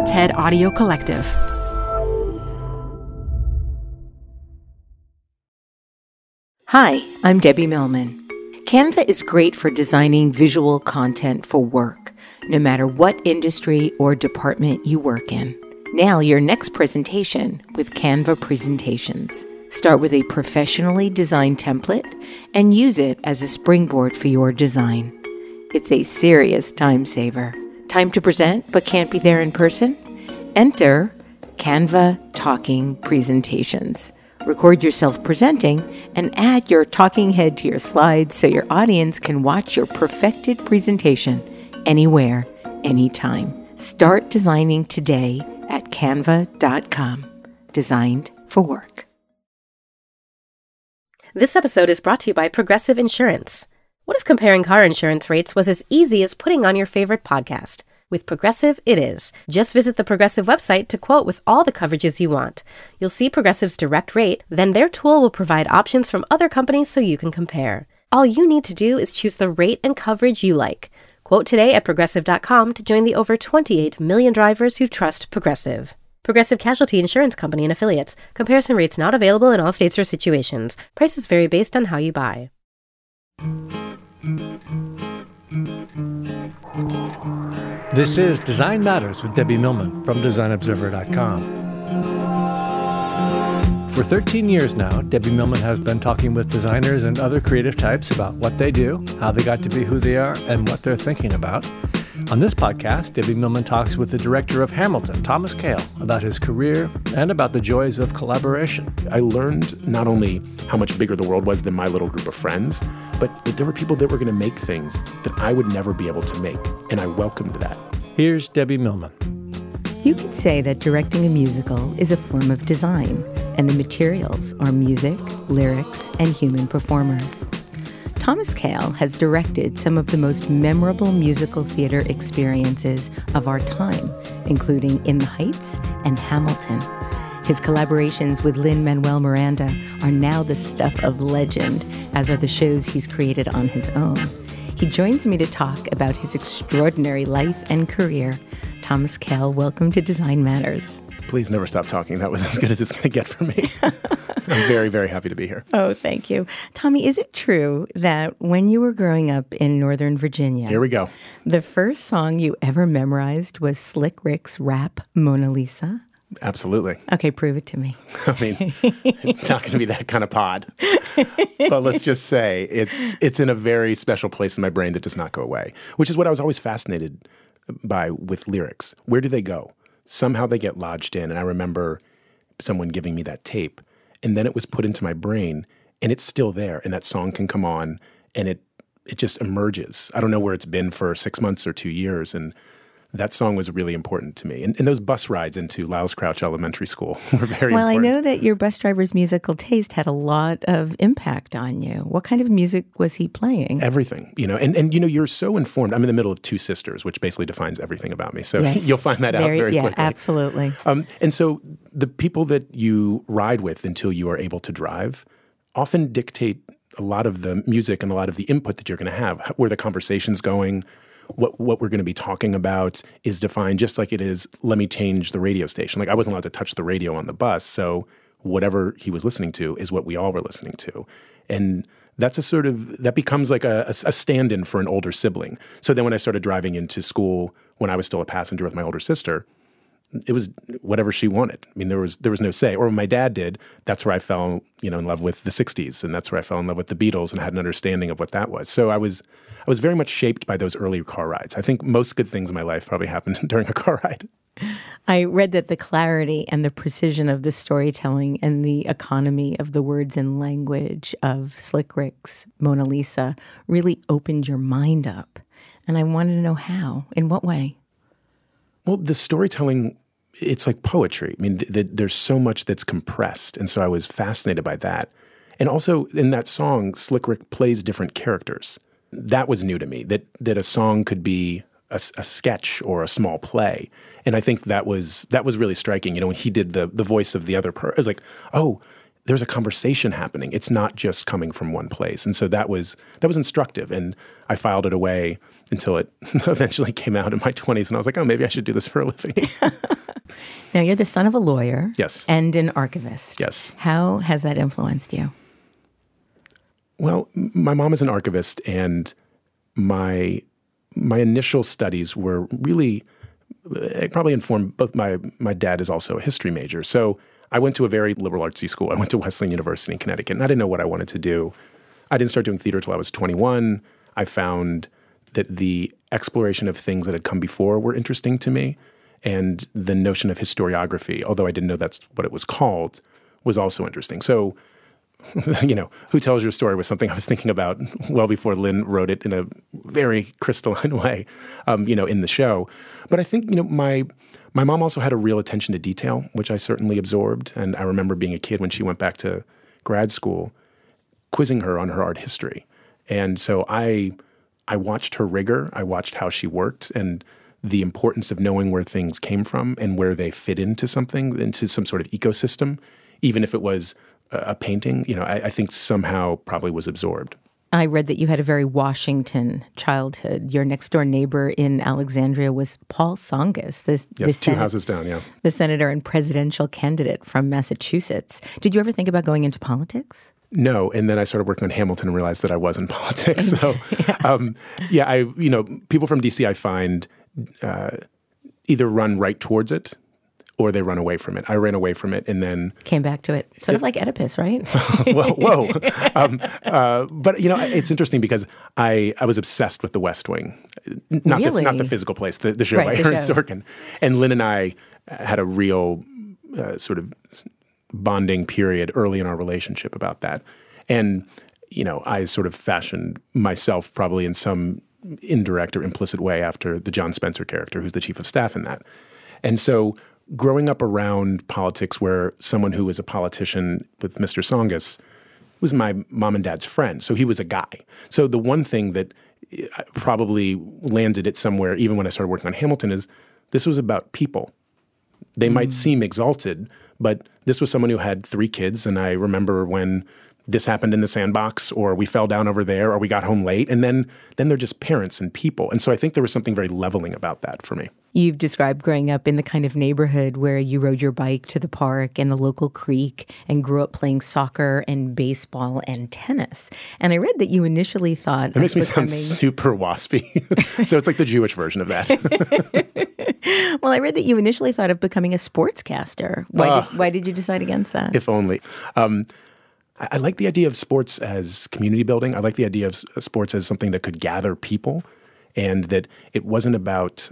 TED Audio Collective. Hi, I'm Debbie Millman. Canva is great for designing visual content for work, no matter what industry or department you work in. Nail your next presentation with Canva Presentations. Start with a professionally designed template and use it as a springboard for your design. It's a serious time saver. Time to present but can't be there in person? Enter Canva Talking Presentations. Record yourself presenting and add your talking head to your slides so your audience can watch your perfected presentation anywhere, anytime. Start designing today at canva.com. Designed for work. This episode is brought to you by Progressive Insurance. What if comparing car insurance rates was as easy as putting on your favorite podcast? With Progressive, it is. Just visit the Progressive website to quote with all the coverages you want. You'll see Progressive's direct rate, then their tool will provide options from other companies so you can compare. All you need to do is choose the rate and coverage you like. Quote today at Progressive.com to join the over 28 million drivers who trust Progressive. Progressive Casualty Insurance Company and Affiliates. Comparison rates not available in all states or situations. Prices vary based on how you buy. This is Design Matters with Debbie Millman from DesignObserver.com. For 13 years now, Debbie Millman has been talking with designers and other creative types about what they do, how they got to be who they are, and what they're thinking about. On this podcast, Debbie Millman talks with the director of Hamilton, Thomas Kail, about his career and about the joys of collaboration. I learned not only how much bigger the world was than my little group of friends, but that there were people that were going to make things that I would never be able to make, and I welcomed that. Here's Debbie Millman. You could say that directing a musical is a form of design, and the materials are music, lyrics, and human performers. Thomas Kail has directed some of the most memorable musical theater experiences of our time, including In the Heights and Hamilton. His collaborations with Lin-Manuel Miranda are now the stuff of legend, as are the shows he's created on his own. He joins me to talk about his extraordinary life and career. Thomas Kail, welcome to Design Matters. Please never stop talking. That was as good as it's going to get for me. I'm very, very happy to be here. Oh, thank you. Tommy, is it true that when you were growing up in Northern Virginia, here we go, the first song you ever memorized was Slick Rick's rap Mona Lisa? Absolutely. Okay, prove it to me. I mean, it's not going to be that kind of pod. But let's just say it's in a very special place in my brain that does not go away, which is what I was always fascinated by with lyrics. Where do they go? Somehow they get lodged in. And I remember someone giving me that tape, and then it was put into my brain, and it's still there. And that song can come on, and it just emerges. I don't know where it's been for 6 months or 2 years, and that song was really important to me. And those bus rides into Lyles Crouch Elementary School were very important. Well, I know that your bus driver's musical taste had a lot of impact on you. What kind of music was he playing? Everything, and you're so informed. I'm in the middle of two sisters, which basically defines everything about me. So yes. You'll find that out very quickly. Yeah, absolutely. And so the people that you ride with until you are able to drive often dictate a lot of the music and a lot of the input that you're going to have, where the conversation's going. What we're going to be talking about is defined just like it is, let me change the radio station. Like I wasn't allowed to touch the radio on the bus, so whatever he was listening to is what we all were listening to. And that's that becomes like a stand-in for an older sibling. So then when I started driving into school, when I was still a passenger with my older sister, it was whatever she wanted. I mean, there was no say. Or when my dad did, that's where I fell, in love with the 60s, and that's where I fell in love with the Beatles and had an understanding of what that was. So I was very much shaped by those early car rides. I think most good things in my life probably happened during a car ride. I read that the clarity and the precision of the storytelling and the economy of the words and language of Slick Rick's Mona Lisa really opened your mind up. And I wanted to know how, in what way? Well, the storytelling, it's like poetry. I mean, there's so much that's compressed. And so I was fascinated by that. And also in that song, Slick Rick plays different characters. That was new to me, that a song could be a sketch or a small play. And I think that was really striking. When he did the voice of the other person, I was like, oh, there's a conversation happening. It's not just coming from one place. And so that was instructive. And I filed it away until it eventually came out in my 20s. And I was like, oh, maybe I should do this for a living. Now, you're the son of a lawyer. Yes. And an archivist. Yes. How has that influenced you? Well, my mom is an archivist, and my initial studies were really probably informed. Both my dad is also a history major, so I went to a very liberal artsy school. I went to Wesleyan University in Connecticut, and I didn't know what I wanted to do. I didn't start doing theater till I was 21. I found that the exploration of things that had come before were interesting to me, and the notion of historiography, although I didn't know that's what it was called, was also interesting. So, Who Tells Your Story was something I was thinking about well before Lynn wrote it in a very crystalline way, in the show. But I think, my mom also had a real attention to detail, which I certainly absorbed. And I remember being a kid when she went back to grad school, quizzing her on her art history. And so I watched her rigor. I watched how she worked and the importance of knowing where things came from and where they fit into something, into some sort of ecosystem, even if it was a painting, I think somehow probably was absorbed. I read that you had a very Washington childhood. Your next door neighbor in Alexandria was Paul Tsongas, Yes, two houses down, yeah. The senator and presidential candidate from Massachusetts. Did you ever think about going into politics? No, and then I started working on Hamilton and realized that I was in politics. So, people from D.C. I find either run right towards it or they run away from it. I ran away from it and then came back to it. Sort of like Oedipus, right? Whoa. But, it's interesting because I was obsessed with The West Wing. Not the physical place, the show by Aaron Sorkin. And Lynn and I had a real sort of bonding period early in our relationship about that. And, I sort of fashioned myself probably in some indirect or implicit way after the John Spencer character, who's the chief of staff in that. And so growing up around politics where someone who was a politician with Mr. Tsongas was my mom and dad's friend. So he was a guy. So the one thing that probably landed it somewhere, even when I started working on Hamilton, is this was about people. They might seem exalted, but this was someone who had 3 kids. And I remember when this happened in the sandbox, or we fell down over there, or we got home late. And then they're just parents and people. And so I think there was something very leveling about that for me. You've described growing up in the kind of neighborhood where you rode your bike to the park and the local creek and grew up playing soccer and baseball and tennis. And I read that you initially thought... That makes me sound super waspy. So it's like the Jewish version of that. Well, I read that you initially thought of becoming a sportscaster. Why did you decide against that? If only. I like the idea of sports as community building. I like the idea of sports as something that could gather people, and that it wasn't about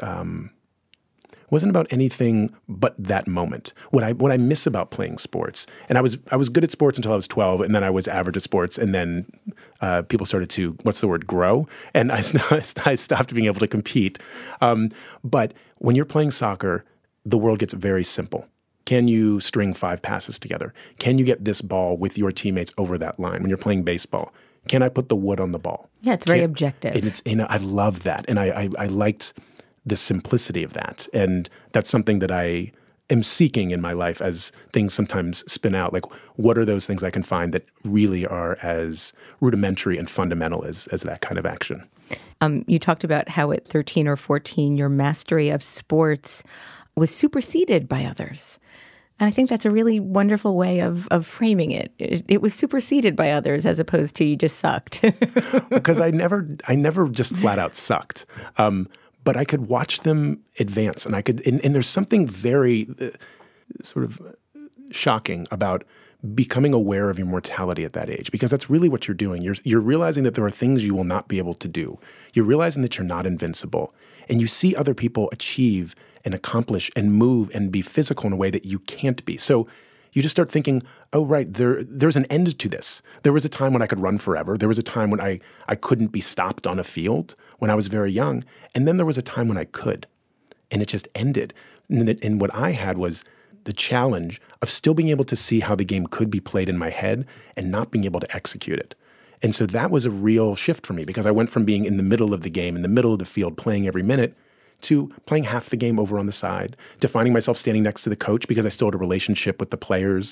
anything but that moment. What I miss about playing sports, and I was good at sports until I was 12, and then I was average at sports, and then people started to, grow, and I stopped being able to compete. But when you're playing soccer, the world gets very simple. Can you string 5 passes together? Can you get this ball with your teammates over that line? When you're playing baseball, can I put the wood on the ball? Yeah, it's very objective. I love that. And I liked the simplicity of that. And that's something that I am seeking in my life as things sometimes spin out. Like, what are those things I can find that really are as rudimentary and fundamental as that kind of action? You talked about how at 13 or 14, your mastery of sports was superseded by others. And I think that's a really wonderful way of framing it. It was superseded by others as opposed to you just sucked. Because I never just flat out sucked. But I could watch them advance, and and there's something very sort of shocking about becoming aware of your mortality at that age, because that's really what you're doing. You're realizing that there are things you will not be able to do. You're realizing that you're not invincible, and you see other people achieve and accomplish and move and be physical in a way that you can't be. So you just start thinking, oh, right, there's an end to this. There was a time when I could run forever. There was a time when I couldn't be stopped on a field when I was very young. And then there was a time when I could. And it just ended. And what I had was the challenge of still being able to see how the game could be played in my head and not being able to execute it. And so that was a real shift for me, because I went from being in the middle of the game, in the middle of the field, playing every minute, to playing half the game over on the side, to finding myself standing next to the coach because I still had a relationship with the players.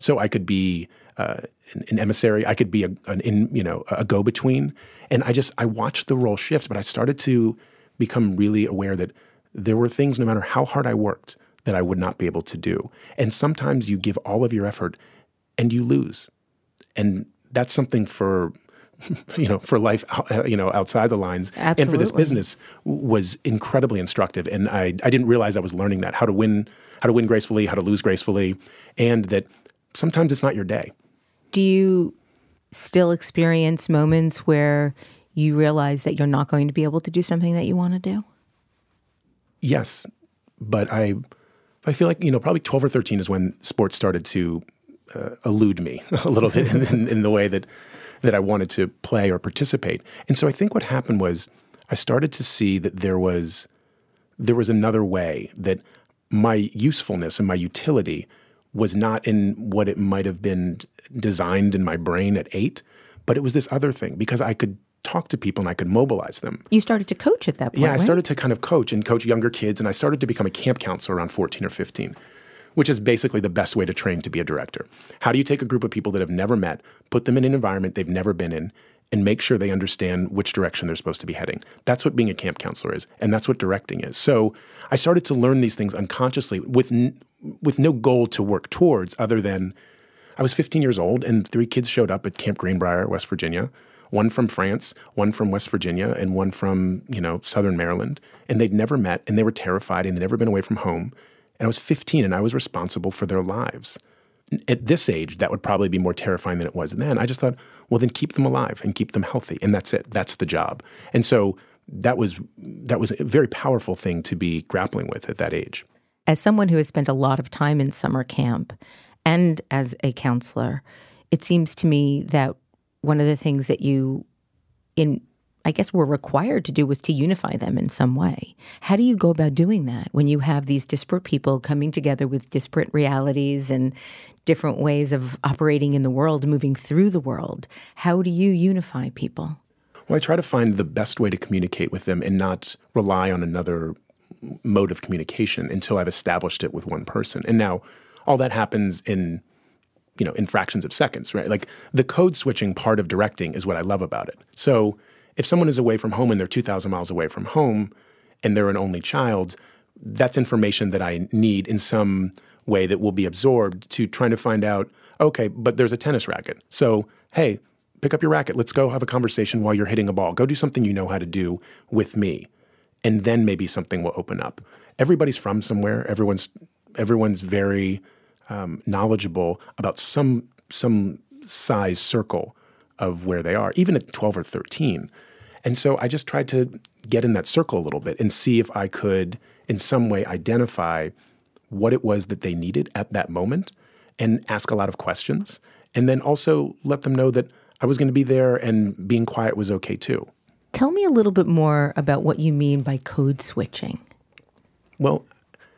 So I could be an emissary. I could be a go-between. And I watched the role shift, but I started to become really aware that there were things, no matter how hard I worked, that I would not be able to do. And sometimes you give all of your effort and you lose. And that's something for life, outside the lines. Absolutely. And for this business was incredibly instructive. And I didn't realize I was learning that, how to win gracefully, how to lose gracefully, and that sometimes it's not your day. Do you still experience moments where you realize that you're not going to be able to do something that you want to do? Yes. But I feel like, probably 12 or 13 is when sports started to elude me a little bit in the way that I wanted to play or participate. And so I think what happened was I started to see that there was another way, that my usefulness and my utility was not in what it might have been designed in my brain at 8, but it was this other thing, because I could talk to people and I could mobilize them. You started to coach at that point, Yeah, I right? started to kind of coach younger kids, and I started to become a camp counselor around 14 or 15, which is basically the best way to train to be a director. How do you take a group of people that have never met, put them in an environment they've never been in, and make sure they understand which direction they're supposed to be heading? That's what being a camp counselor is, and that's what directing is. So I started to learn these things unconsciously with no goal to work towards, other than I was 15 years old and 3 kids showed up at Camp Greenbrier, West Virginia, one from France, one from West Virginia, and one from, Southern Maryland. And they'd never met, and they were terrified, and they'd never been away from home. And I was 15, and I was responsible for their lives. At this age, that would probably be more terrifying than it was then. I just thought, well, then keep them alive and keep them healthy, and that's it. That's the job. And so that was a very powerful thing to be grappling with at that age. As someone who has spent a lot of time in summer camp and as a counselor, it seems to me that one of the things that you, were required to do was to unify them in some way. How do you go about doing that when you have these disparate people coming together with disparate realities and different ways of operating in the world, moving through the world? How do you unify people? Well, I try to find the best way to communicate with them and not rely on another mode of communication until I've established it with one person. And now all that happens in fractions of seconds, right? Like the code switching part of directing is what I love about it. So if someone is away from home and they're 2,000 miles away from home and they're an only child, that's information that I need in some way that will be absorbed to trying to find out, okay, but there's a tennis racket. So, hey, pick up your racket. Let's go have a conversation while you're hitting a ball. Go do something you know how to do with me. And then maybe something will open up. Everybody's from somewhere. Everyone's very knowledgeable about some size circle of where they are, even at 12 or 13. And so I just tried to get in that circle a little bit and see if I could in some way identify what it was that they needed at that moment and ask a lot of questions. And then also let them know that I was going to be there and being quiet was okay too. Tell me a little bit more about what you mean by code switching. Well,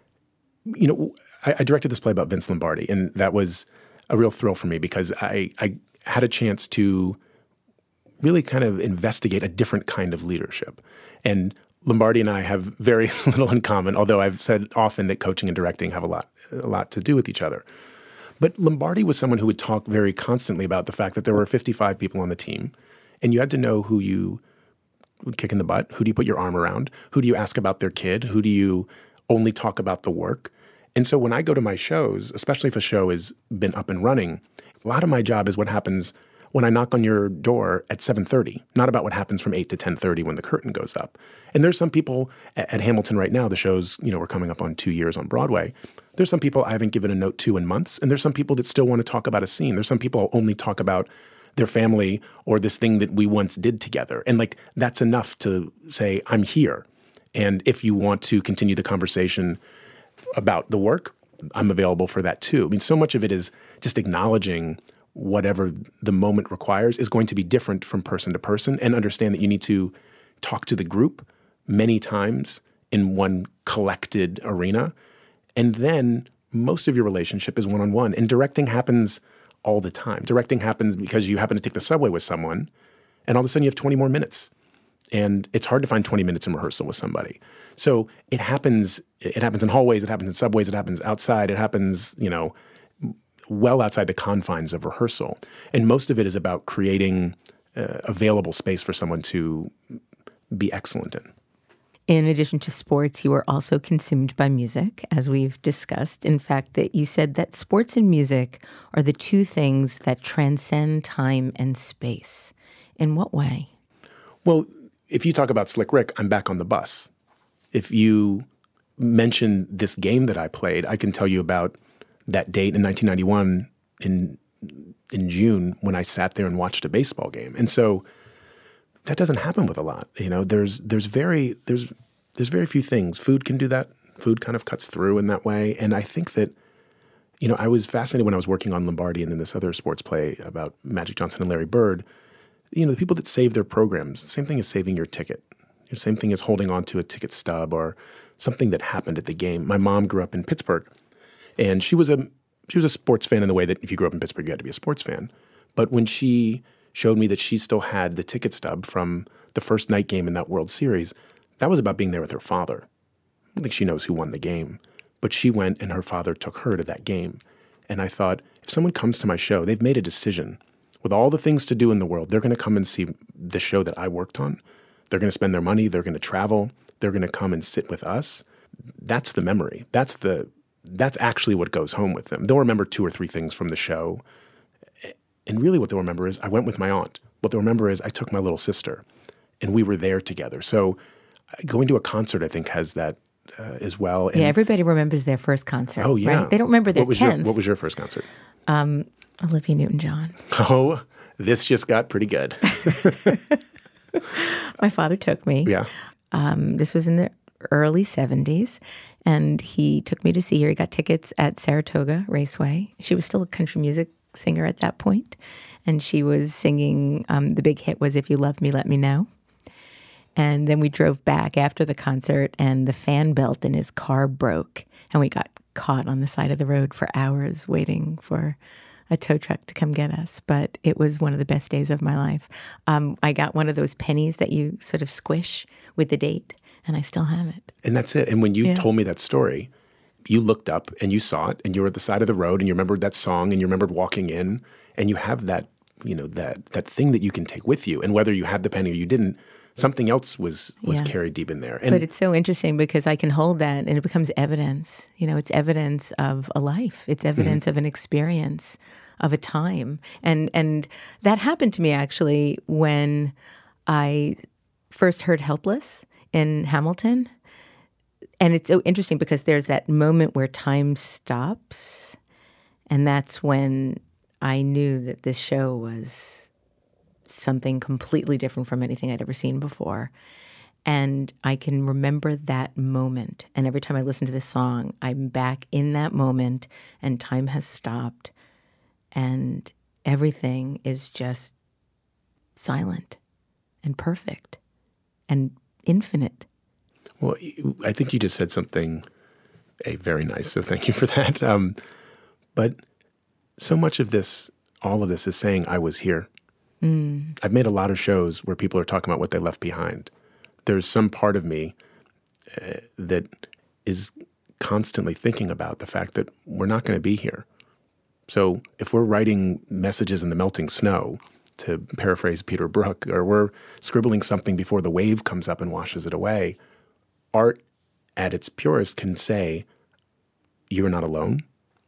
I directed this play about Vince Lombardi, and that was a real thrill for me because I had a chance to really kind of investigate a different kind of leadership. And Lombardi and I have very little in common, although I've said often that coaching and directing have a lot to do with each other. But Lombardi was someone who would talk very constantly about the fact that there were 55 people on the team, and you had to know who you would kick in the butt, who do you put your arm around, who do you ask about their kid, who do you only talk about the work. And so when I go to my shows, especially if a show has been up and running, a lot of my job is what happens when I knock on your door at 7:30, not about what happens from 8 to 10:30 when the curtain goes up. And there's some people at Hamilton right now, the show's, we're coming up on 2 years on Broadway. There's some people I haven't given a note to in months, and there's some people that still want to talk about a scene. There's some people who only talk about their family or this thing that we once did together. And that's enough to say, I'm here. And if you want to continue the conversation about the work, I'm available for that too. I mean, so much of it is just acknowledging whatever the moment requires is going to be different from person to person, and understand that you need to talk to the group many times in one collected arena. And then most of your relationship is one-on-one. And directing happens all the time. Directing happens because you happen to take the subway with someone, and all of a sudden you have 20 more minutes. And it's hard to find 20 minutes in rehearsal with somebody. So it happens in hallways, it happens in subways, it happens outside, it happens, well outside the confines of rehearsal. And most of it is about creating available space for someone to be excellent in. In addition to sports, you are also consumed by music, as we've discussed. In fact, that you said that sports and music are the two things that transcend time and space. In what way? Well, if you talk about Slick Rick, I'm back on the bus. If you mention this game that I played, I can tell you about that date in 1991 in June when I sat there and watched a baseball game. And so that doesn't happen with a lot. There's very few things. Food can do that. Food kind of cuts through in that way. And I think that, I was fascinated when I was working on Lombardi and then this other sports play about Magic Johnson and Larry Bird. The people that save their programs, the same thing as saving your ticket. The same thing as holding on to a ticket stub or something that happened at the game. My mom grew up in Pittsburgh, and she was a sports fan in the way that if you grew up in Pittsburgh, you had to be a sports fan. But when she showed me that she still had the ticket stub from the first night game in that World Series, that was about being there with her father. I don't think she knows who won the game, but she went and her father took her to that game. And I thought, if someone comes to my show, they've made a decision. With all the things to do in the world, they're going to come and see the show that I worked on. They're going to spend their money. They're going to travel. They're going to come and sit with us. That's the memory. That's actually what goes home with them. They'll remember 2 or 3 things from the show. And really what they'll remember is I went with my aunt. What they'll remember is I took my little sister and we were there together. So going to a concert, I think, has that as well. And everybody remembers their first concert. Oh, yeah. Right? They don't remember their 10th. What was your first concert? Olivia Newton-John. Oh, this just got pretty good. My father took me. Yeah. This was in the early 70s, and he took me to see her. He got tickets at Saratoga Raceway. She was still a country music singer at that point, and she was singing, the big hit was If You Love Me, Let Me Know. And then we drove back after the concert, and the fan belt in his car broke, and we got caught on the side of the road for hours waiting for a tow truck to come get us. But it was one of the best days of my life. I got one of those pennies that you sort of squish with the date, and I still have it. And that's it. And when you told me that story, you looked up and you saw it, and you were at the side of the road, and you remembered that song, and you remembered walking in, and you have that, that thing that you can take with you. And whether you had the penny or you didn't, something else was carried deep in there. But it's so interesting because I can hold that and it becomes evidence. It's evidence of a life. It's evidence of an experience, of a time. And that happened to me actually when I first heard Helpless in Hamilton. And it's so interesting because there's that moment where time stops. And that's when I knew that this show was something completely different from anything I'd ever seen before. And I can remember that moment. And every time I listen to this song, I'm back in that moment and time has stopped and everything is just silent and perfect and infinite. Well, I think you just said something very nice, so thank you for that. But so much of this, all of this is saying I was here. I've made a lot of shows where people are talking about what they left behind. There's some part of me that is constantly thinking about the fact that we're not going to be here. So if we're writing messages in the melting snow, to paraphrase Peter Brook, or we're scribbling something before the wave comes up and washes it away, art at its purest can say, you're not alone,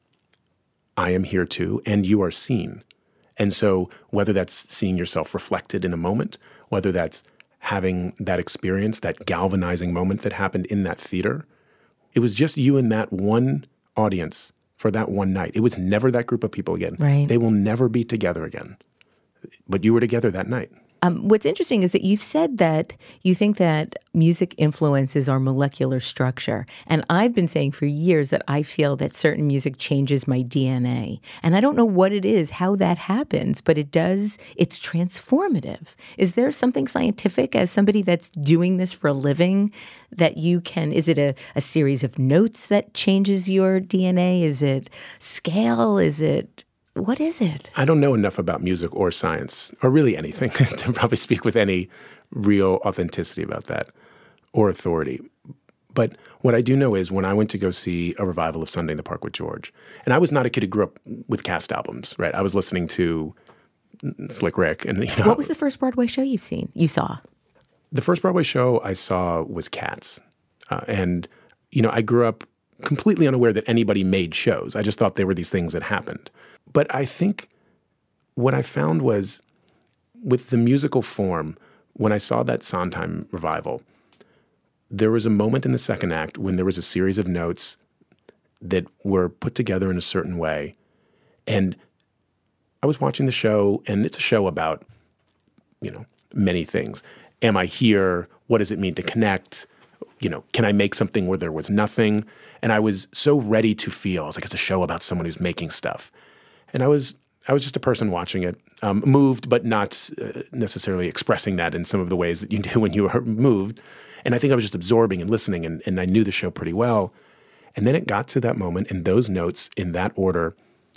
I am here too, and you are seen. And so whether that's seeing yourself reflected in a moment, whether that's having that experience, that galvanizing moment that happened in that theater, it was just you and that one audience for that one night. It was never that group of people again. Right. They will never be together again. But you were together that night. What's interesting is that you've said that you think that music influences our molecular structure. And I've been saying for years that I feel that certain music changes my DNA. And I don't know what it is, how that happens, but it does. It's transformative. Is there something scientific as somebody that's doing this for a living that you can, is it a series of notes that changes your DNA? Is it scale? What is it? I don't know enough about music or science, or really anything, to probably speak with any real authenticity about that or authority. But what I do know is when I went to go see a revival of Sunday in the Park with George, and I was not a kid who grew up with cast albums, right? I was listening to Slick Rick. And What was the first Broadway show you saw? The first Broadway show I saw was Cats. And I grew up completely unaware that anybody made shows. I just thought they were these things that happened. But I think what I found was with the musical form, when I saw that Sondheim revival, there was a moment in the second act when there was a series of notes that were put together in a certain way. And I was watching the show, and it's a show about, many things. Am I here? What does it mean to connect? Can I make something where there was nothing? And I was so ready to feel. I was like, it's a show about someone who's making stuff. And I was just a person watching it, moved, but not necessarily expressing that in some of the ways that you do when you are moved. And I think I was just absorbing and listening, and I knew the show pretty well. And then it got to that moment, and those notes in that order,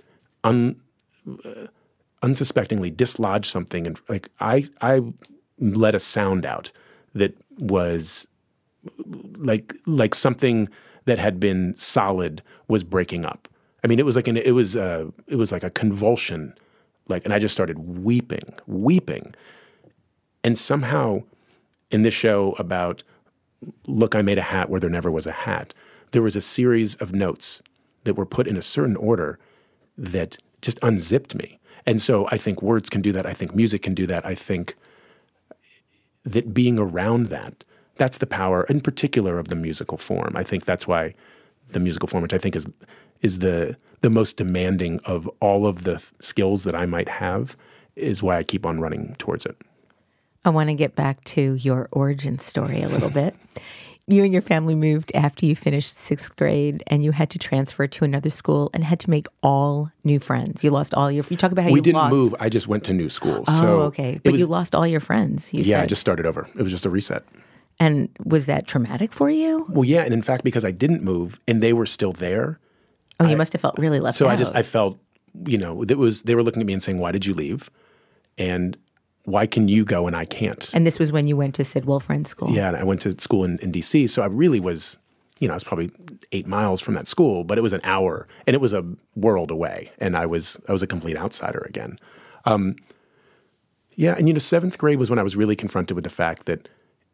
unsuspectingly dislodged something. And like I let a sound out that was like something that had been solid was breaking up. I mean, it was like a convulsion, and I just started weeping. And somehow in this show about, look, I made a hat where there never was a hat, there was a series of notes that were put in a certain order that just unzipped me. And so I think words can do that. I think music can do that. I think that being around that's the power, in particular, of the musical form. I think that's why the musical form, which I think is the most demanding of all of the skills that I might have, is why I keep on running towards it. I want to get back to your origin story a little bit. You and your family moved after you finished 6th grade, and you had to transfer to another school and had to make all new friends. You lost all your... You talk about how we didn't move. I just went to new schools. Oh, okay. But you lost all your friends, you said. Yeah, I just started over. It was just a reset. And was that traumatic for you? Well, yeah. And in fact, because I didn't move and they were still there. Oh, you must have felt really left out. So I felt, they were looking at me and saying, why did you leave? And why can you go and I can't? And this was when you went to Sid Wolfriend School. Yeah, and I went to school in D.C., so I really was, I was probably 8 miles from that school, but it was an hour, and it was a world away, and I was a complete outsider again. And 7th grade was when I was really confronted with the fact that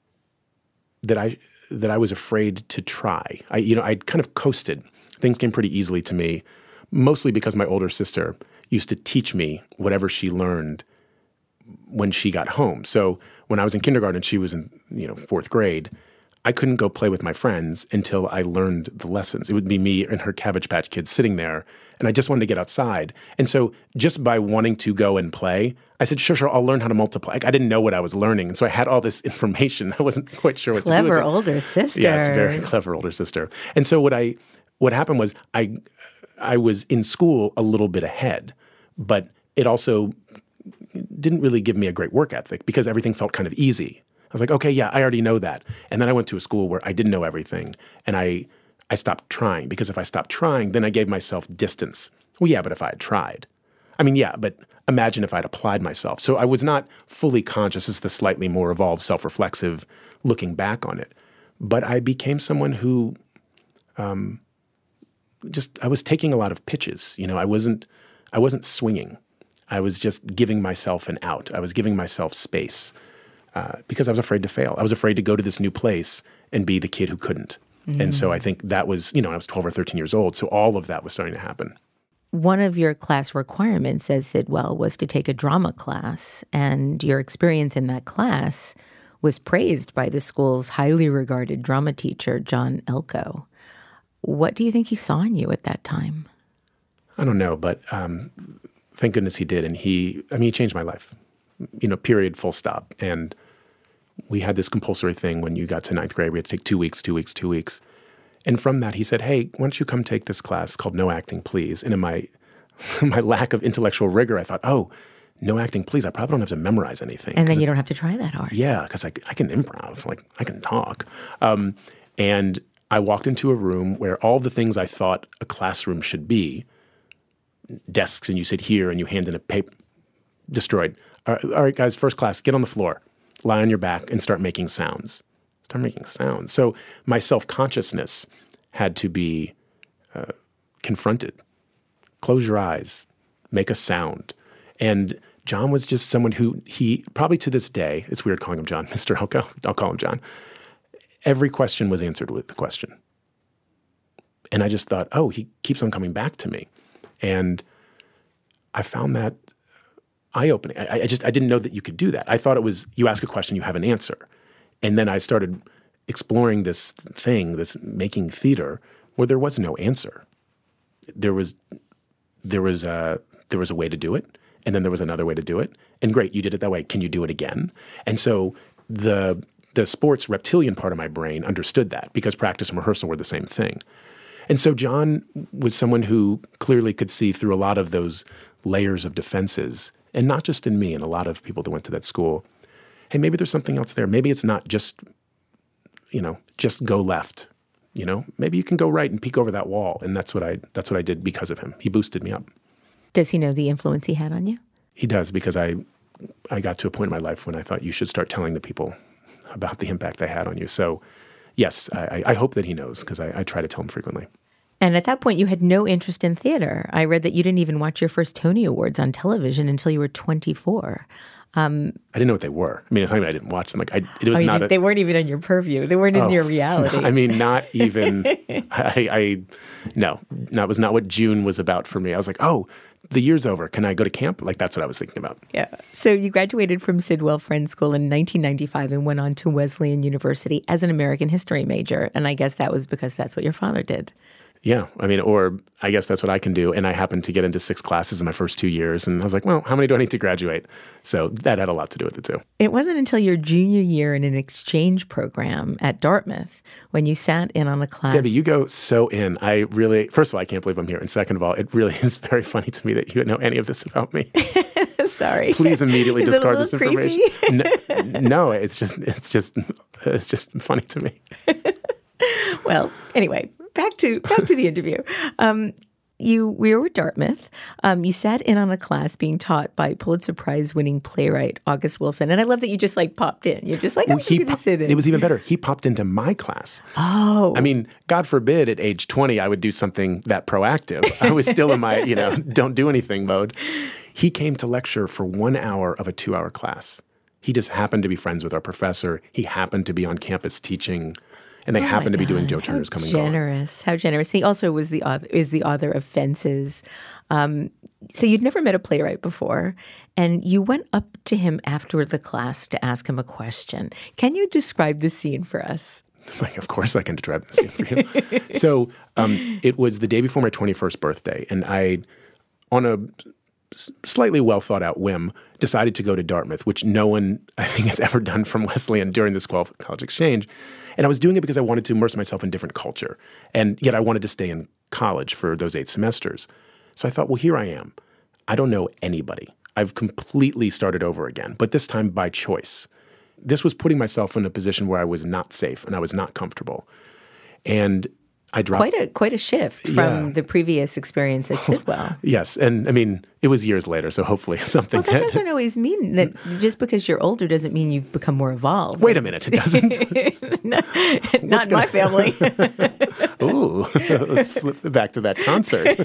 I was afraid to try. I'd kind of coasted. Things came pretty easily to me, mostly because my older sister used to teach me whatever she learned when she got home. So when I was in kindergarten, she was in 4th grade, I couldn't go play with my friends until I learned the lessons. It would be me and her Cabbage Patch Kids sitting there, and I just wanted to get outside. And so just by wanting to go and play, I said, sure, I'll learn how to multiply. I didn't know what I was learning, and so I had all this information. I wasn't quite sure what to do with it. Clever older sister. Yes, very clever older sister. And so what happened was I was in school a little bit ahead, but it also didn't really give me a great work ethic because everything felt kind of easy. I was like, okay, yeah, I already know that. And then I went to a school where I didn't know everything, and I stopped trying, because if I stopped trying, then I gave myself distance. Well, yeah, but if I had tried. I mean, yeah, but imagine if I'd applied myself. So I was not fully conscious. This is the slightly more evolved, self-reflexive looking back on it. But I became someone who I was taking a lot of pitches. I wasn't swinging. I was just giving myself an out. I was giving myself space because I was afraid to fail. I was afraid to go to this new place and be the kid who couldn't. Mm. And so I think that was, I was 12 or 13 years old. So all of that was starting to happen. One of your class requirements as Sidwell was to take a drama class, and your experience in that class was praised by the school's highly regarded drama teacher, John Elko. What do you think he saw in you at that time? I don't know, but thank goodness he did. And he changed my life, period, full stop. And we had this compulsory thing when you got to 9th grade. We had to take 2 weeks. And from that, he said, hey, why don't you come take this class called No Acting, Please? And in my lack of intellectual rigor, I thought, oh, no acting, please. I probably don't have to memorize anything. And then you don't have to try that hard. Yeah, because I can improv. I can talk. And I walked into a room where all the things I thought a classroom should be, desks, and you sit here and you hand in a paper, destroyed. All right, guys, first class, get on the floor, lie on your back, and start making sounds. Start making sounds. So my self-consciousness had to be confronted. Close your eyes, make a sound. And John was just someone who he, probably to this day, it's weird calling him John, Mr. Elko, I'll call him John. Every question was answered with the question. And I just thought, oh, he keeps on coming back to me. And I found that eye-opening. I didn't know that you could do that. I thought it was, you ask a question, you have an answer. And then I started exploring this thing, this making theater, where there was no answer. There was a way to do it, and then there was another way to do it. And great, you did it that way. Can you do it again? And so the sports reptilian part of my brain understood that because practice and rehearsal were the same thing. And so John was someone who clearly could see through a lot of those layers of defenses, and not just in me and a lot of people that went to that school. Hey, maybe there's something else there. Maybe it's not just go left. Maybe you can go right and peek over that wall. And that's what I did because of him. He boosted me up. Does he know the influence he had on you? He does, because I got to a point in my life when I thought you should start telling the people about the impact they had on you. So yes, I hope that he knows, because I try to tell him frequently. And at that point, you had no interest in theater. I read that you didn't even watch your first Tony Awards on television until you were 24. I didn't know what they were. I mean, it's not even I didn't watch them. They weren't even in your purview. They weren't in your reality. I mean, not even. No, that was not what June was about for me. I was like, oh, the year's over. Can I go to camp? Like, that's what I was thinking about. Yeah. So you graduated from Sidwell Friends School in 1995 and went on to Wesleyan University as an American history major. And I guess that was because that's what your father did. Yeah. I mean, or I guess that's what I can do. And I happened to get into 6 classes in my first 2 years. And I was like, well, how many do I need to graduate? So that had a lot to do with it, too. It wasn't until your junior year in an exchange program at Dartmouth when you sat in on a class. Debbie, you go so in. First of all, I can't believe I'm here. And second of all, it really is very funny to me that you know any of this about me. Sorry. Please immediately discard this information. No, it's just funny to me. Well, anyway. Back to the interview. We were at Dartmouth. You sat in on a class being taught by Pulitzer Prize-winning playwright August Wilson. And I love that you just popped in. You're just like, I'm just going to sit in. It was even better. He popped into my class. Oh. I mean, God forbid at age 20 I would do something that proactive. I was still in my, don't do anything mode. He came to lecture for 1 hour of a 2-hour class. He just happened to be friends with our professor. He happened to be on campus teaching. And they happened to be doing Joe Turner's Come and Go. How generous. He also is the author of Fences. So you'd never met a playwright before, and you went up to him after the class to ask him a question. Can you describe the scene for us? Of course I can describe the scene for you. So it was the day before my 21st birthday, and I, on a slightly well-thought-out whim, decided to go to Dartmouth, which no one, I think, has ever done from Wesleyan during this college exchange. And I was doing it because I wanted to immerse myself in different culture. And yet I wanted to stay in college for those 8 semesters. So I thought, well, here I am. I don't know anybody. I've completely started over again, but this time by choice. This was putting myself in a position where I was not safe and I was not comfortable. And I dropped... Quite a shift from the previous experience at Sidwell. Yes. And I mean, it was years later, so hopefully something... Well, that doesn't always mean that just because you're older doesn't mean you've become more evolved. Wait a minute, it doesn't. Not in my family. Ooh, let's flip back to that concert.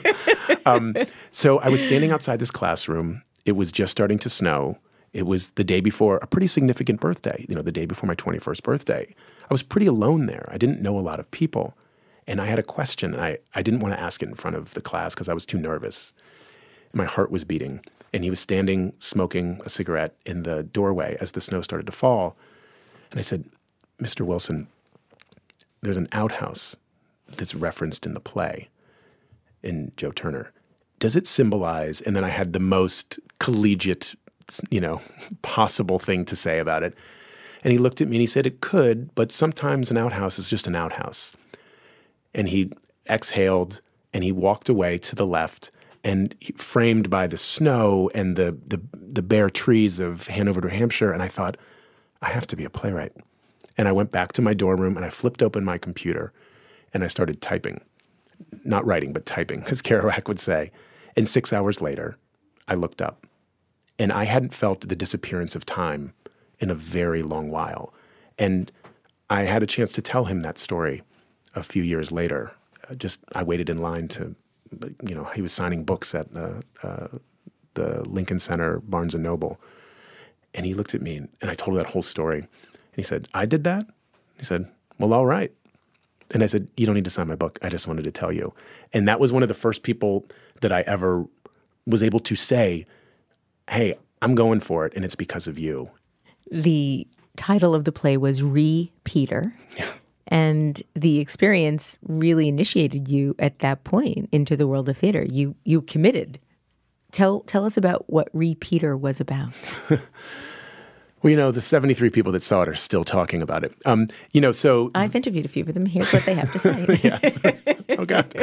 So I was standing outside this classroom. It was just starting to snow. It was the day before a pretty significant birthday, the day before my 21st birthday. I was pretty alone there. I didn't know a lot of people. And I had a question, and I didn't want to ask it in front of the class because I was too nervous. And my heart was beating. And he was standing, smoking a cigarette in the doorway as the snow started to fall. And I said, Mr. Wilson, there's an outhouse that's referenced in the play in Joe Turner. Does it symbolize, and then I had the most collegiate, possible thing to say about it. And he looked at me and he said, it could, but sometimes an outhouse is just an outhouse. And he exhaled and he walked away to the left, and framed by the snow and the bare trees of Hanover, New Hampshire. And I thought, I have to be a playwright. And I went back to my dorm room and I flipped open my computer and I started typing. Not writing, but typing, as Kerouac would say. And 6 hours later, I looked up. And I hadn't felt the disappearance of time in a very long while. And I had a chance to tell him that story a few years later. I waited in line to, he was signing books at the Lincoln Center, Barnes & Noble. And he looked at me, and I told him that whole story. And he said, "I did that?" He said, "Well, all right." And I said, "You don't need to sign my book. I just wanted to tell you." And that was one of the first people that I ever was able to say, "Hey, I'm going for it, and it's because of you." The title of the play was Repeater. And the experience really initiated you at that point into the world of theater. You committed. Tell us about what Repeater was about. Well, the 73 people that saw it are still talking about it. So I've interviewed a few of them. Here's what they have to say. Yes. Oh, God.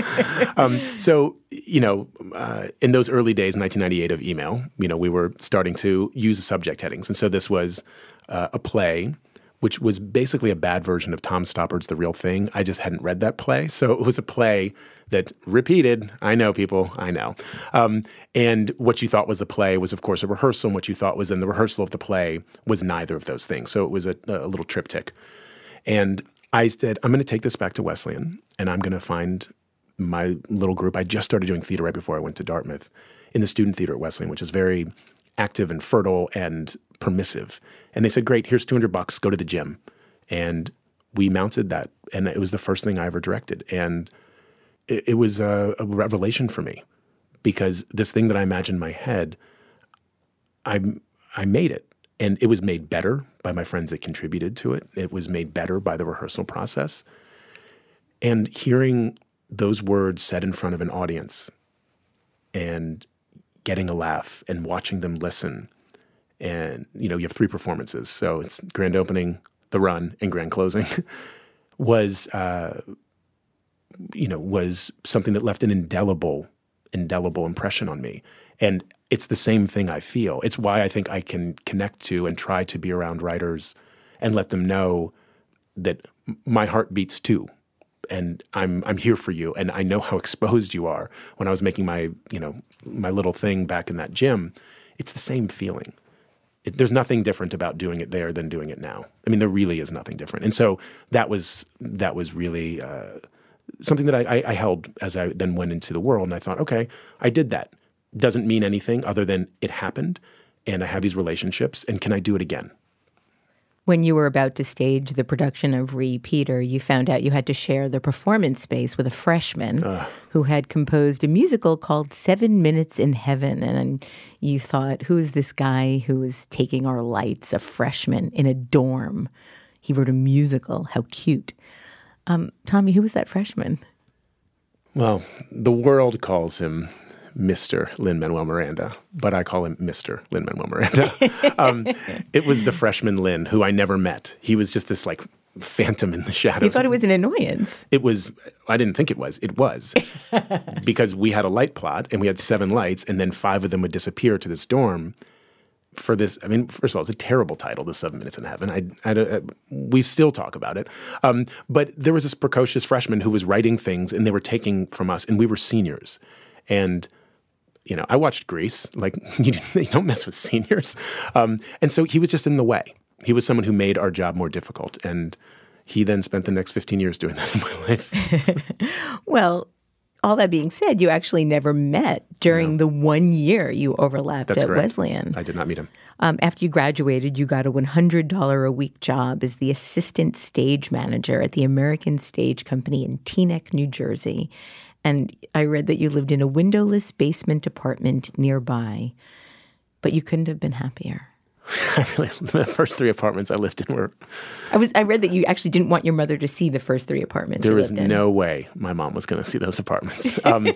In those early days, 1998 of email, we were starting to use the subject headings. And so this was a play, which was basically a bad version of Tom Stoppard's The Real Thing. I just hadn't read that play. So it was a play that repeated. I know, people. I know. And what you thought was a play was, of course, a rehearsal. And what you thought was in the rehearsal of the play was neither of those things. So it was a little triptych. And I said, I'm going to take this back to Wesleyan, and I'm going to find my little group. I just started doing theater right before I went to Dartmouth in the student theater at Wesleyan, which is very active and fertile and permissive. And they said, "Great, here's $200, go to the gym." And we mounted that, and it was the first thing I ever directed. And it was a revelation for me, because this thing that I imagined in my head, I made it. And it was made better by my friends that contributed to it. It was made better by the rehearsal process. And hearing those words said in front of an audience and getting a laugh and watching them listen. And, you have 3 performances. So it's grand opening, the run, and grand closing was something that left an indelible impression on me. And it's the same thing I feel. It's why I think I can connect to and try to be around writers and let them know that my heart beats too. And I'm here for you, and I know how exposed you are. When I was making my little thing back in that gym, it's the same feeling. There's nothing different about doing it there than doing it now. I mean, there really is nothing different. And so that was really something that I held as I then went into the world. And I thought, okay, I did that. Doesn't mean anything other than it happened, and I have these relationships, and can I do it again? When you were about to stage the production of Repeater, you found out you had to share the performance space with a freshman who had composed a musical called 7 Minutes in Heaven. And you thought, who is this guy who is taking our lights, a freshman in a dorm? He wrote a musical. How cute. Tommy, who was that freshman? Well, the world calls him Mr. Lin-Manuel Miranda, but I call him Mr. Lin-Manuel Miranda. It was the freshman Lin, who I never met. He was just this phantom in the shadows. You thought it was an annoyance. It was. I didn't think it was. It was. Because we had a light plot, and we had 7 lights, and then 5 of them would disappear to this dorm. For this, I mean, first of all, it's a terrible title, The 7 Minutes in Heaven. We still talk about it. But there was this precocious freshman who was writing things, and they were taking from us, and we were seniors. And I watched Grease. You don't mess with seniors. And so he was just in the way. He was someone who made our job more difficult. And he then spent the next 15 years doing that in my life. Well, all that being said, you actually never met during the 1 year you overlapped That's at correct. Wesleyan. I did not meet him. After you graduated, you got a $100 a week job as the assistant stage manager at the American Stage Company in Teaneck, New Jersey. And I read that you lived in a windowless basement apartment nearby, but you couldn't have been happier. The first 3 apartments I lived in were... I read that you actually didn't want your mother to see the first 3 apartments There you was lived in. no way my mom was going to see those apartments.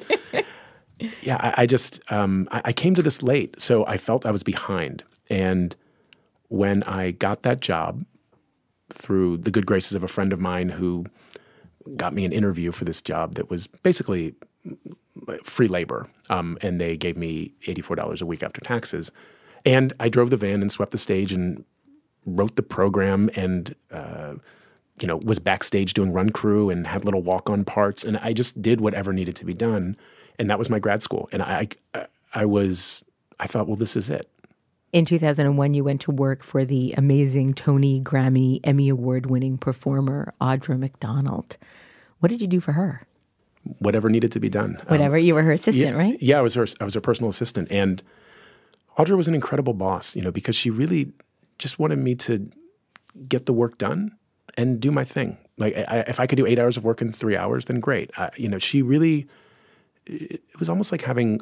I came to this late, so I felt I was behind. And when I got that job through the good graces of a friend of mine who got me an interview for this job that was basically free labor, and they gave me $84 a week after taxes. And I drove the van and swept the stage and wrote the program and, was backstage doing run crew and had little walk-on parts. And I just did whatever needed to be done. And that was my grad school. And I thought, well, this is it. In 2001, you went to work for the amazing Tony, Grammy, Emmy Award-winning performer, Audra McDonald. What did you do for her? Whatever needed to be done. Whatever. You were her assistant, right? Yeah, I was her personal assistant. And Audra was an incredible boss, because she really just wanted me to get the work done and do my thing. Like, if I could do 8 hours of work in 3 hours, then great. She really, it was almost like having,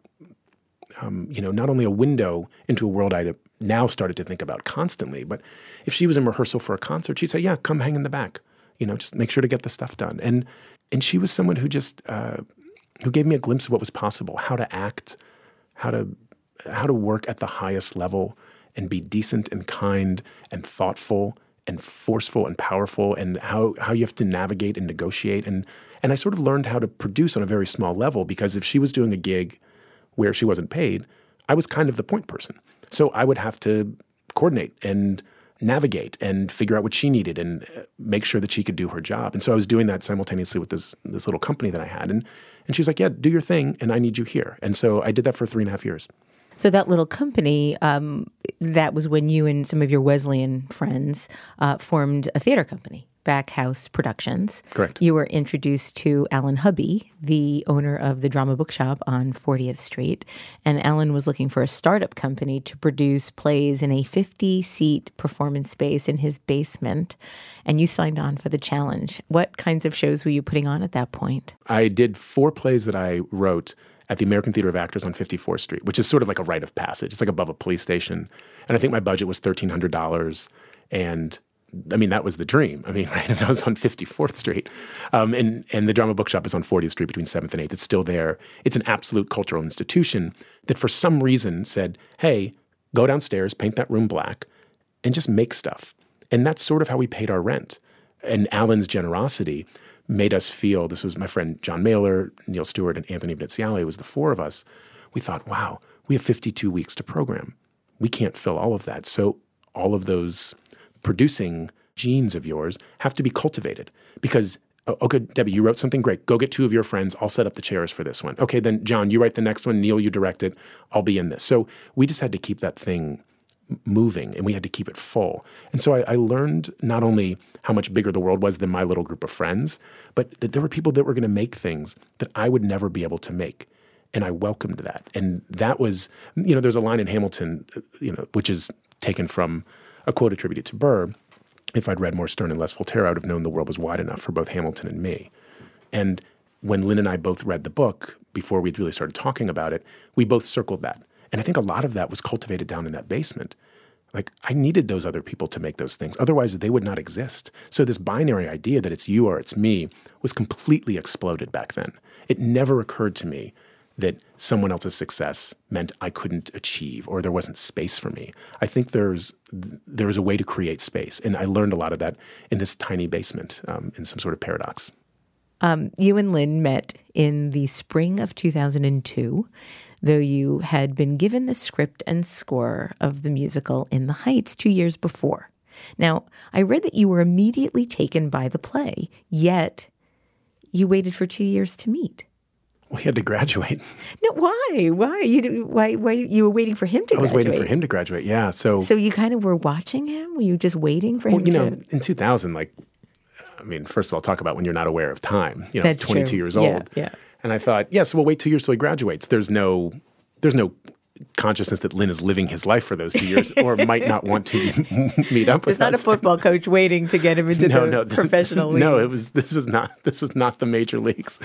not only a window into a world I'd now started to think about constantly, but if she was in rehearsal for a concert, she'd say, yeah, come hang in the back. Just make sure to get the stuff done. And she was someone who just, who gave me a glimpse of what was possible, how to act, how to work at the highest level and be decent and kind and thoughtful and forceful and powerful, and how you have to navigate and negotiate. And I sort of learned how to produce on a very small level, because if she was doing a gig where she wasn't paid, I was kind of the point person. So I would have to coordinate and navigate and figure out what she needed and make sure that she could do her job. And so I was doing that simultaneously with this little company that I had. And she was like, yeah, do your thing, and I need you here. And so I did that for 3.5 years. So that little company, that was when you and some of your Wesleyan friends formed a theater company, Backhouse Productions. Correct. You were introduced to Alan Hubby, the owner of the Drama Bookshop on 40th Street. And Alan was looking for a startup company to produce plays in a 50-seat performance space in his basement. And you signed on for the challenge. What kinds of shows were you putting on at that point? I did 4 plays that I wrote at the American Theater of Actors on 54th Street, which is sort of like a rite of passage. It's like above a police station. And I think my budget was $1,300. And I mean, that was the dream. I mean, right? And I was on 54th Street. And the Drama Bookshop is on 40th Street between 7th and 8th. It's still there. It's an absolute cultural institution that for some reason said, hey, go downstairs, paint that room black, and just make stuff. And that's sort of how we paid our rent. And Alan's generosity made us feel, this was my friend John Mailer, Neil Stewart, and Anthony Veneziale, it was the 4 of us. We thought, wow, we have 52 weeks to program. We can't fill all of that. So all of those producing genes of yours have to be cultivated, because, okay, Debbie, you wrote something great. Go get 2 of your friends. I'll set up the chairs for this one. Okay, then John, you write the next one. Neil, you direct it. I'll be in this. So we just had to keep that thing moving, and we had to keep it full. And so I learned not only how much bigger the world was than my little group of friends, but that there were people that were going to make things that I would never be able to make. And I welcomed that. And that was, there's a line in Hamilton, which is taken from a quote attributed to Burr. If I'd read more Sterne and less Voltaire, I would have known the world was wide enough for both Hamilton and me. And when Lynn and I both read the book, before we'd really started talking about it, we both circled that. And I think a lot of that was cultivated down in that basement. Like, I needed those other people to make those things. Otherwise, they would not exist. So this binary idea that it's you or it's me was completely exploded back then. It never occurred to me that someone else's success meant I couldn't achieve or there wasn't space for me. I think there's a way to create space. And I learned a lot of that in this tiny basement, in some sort of paradox. You and Lynn met in the spring of 2002. Though you had been given the script and score of the musical In the Heights 2 years before. Now, I read that you were immediately taken by the play, yet you waited for 2 years to meet. We had to graduate. No, why? Why you were waiting for him to graduate? I was waiting for him to graduate, yeah. So you kind of were watching him? Were you just waiting for him to? In 2000, first of all, talk about when you're not aware of time. I was 22 true. years old. Yeah. And I thought, yes, we'll wait 2 years till he graduates. There's no consciousness that Lynn is living his life for those 2 years or might not want to meet up with us. It's not a football coach waiting to get him into the professional leagues. No, this was not the major leagues.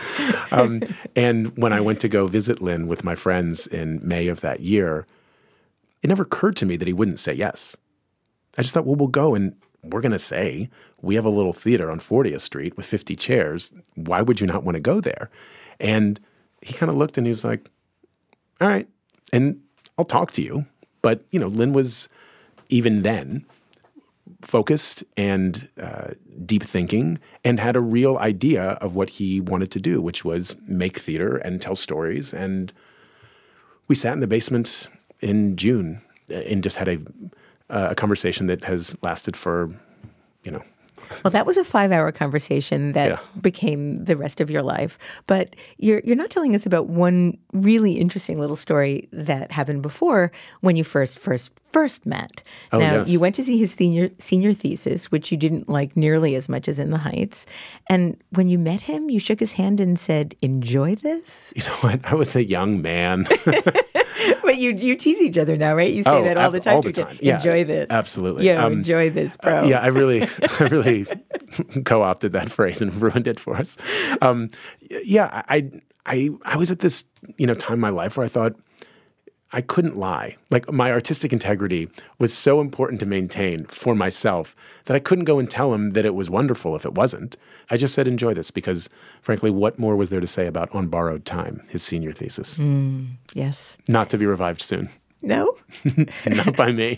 And when I went to go visit Lynn with my friends in May of that year, it never occurred to me that he wouldn't say yes. I just thought, well, we'll go and we're going to say, we have a little theater on 40th Street with 50 chairs. Why would you not want to go there? And he kind of looked and he was like, all right, and I'll talk to you. But, Lynn was even then focused and deep thinking and had a real idea of what he wanted to do, which was make theater and tell stories. And we sat in the basement in June and just had a conversation that has lasted for, Well, that was a 5-hour conversation that became the rest of your life. But you're not telling us about one really interesting little story that happened before when you first met. Oh, now, yes. you went to see his senior thesis, which you didn't like nearly as much as In the Heights. And when you met him, you shook his hand and said, "Enjoy this." You know what? I was a young man. But you tease each other now, right? You say that all the time. All the time. Yeah, enjoy this. Absolutely. Yeah, enjoy this, bro. Yeah, I really co-opted that phrase and ruined it for us. I was at this time in my life where I thought I couldn't lie. Like, my artistic integrity was so important to maintain for myself that I couldn't go and tell him that it was wonderful if it wasn't. I just said, enjoy this, because frankly, what more was there to say about On Borrowed Time, his senior thesis? Yes. Not to be revived soon. No? Not by me.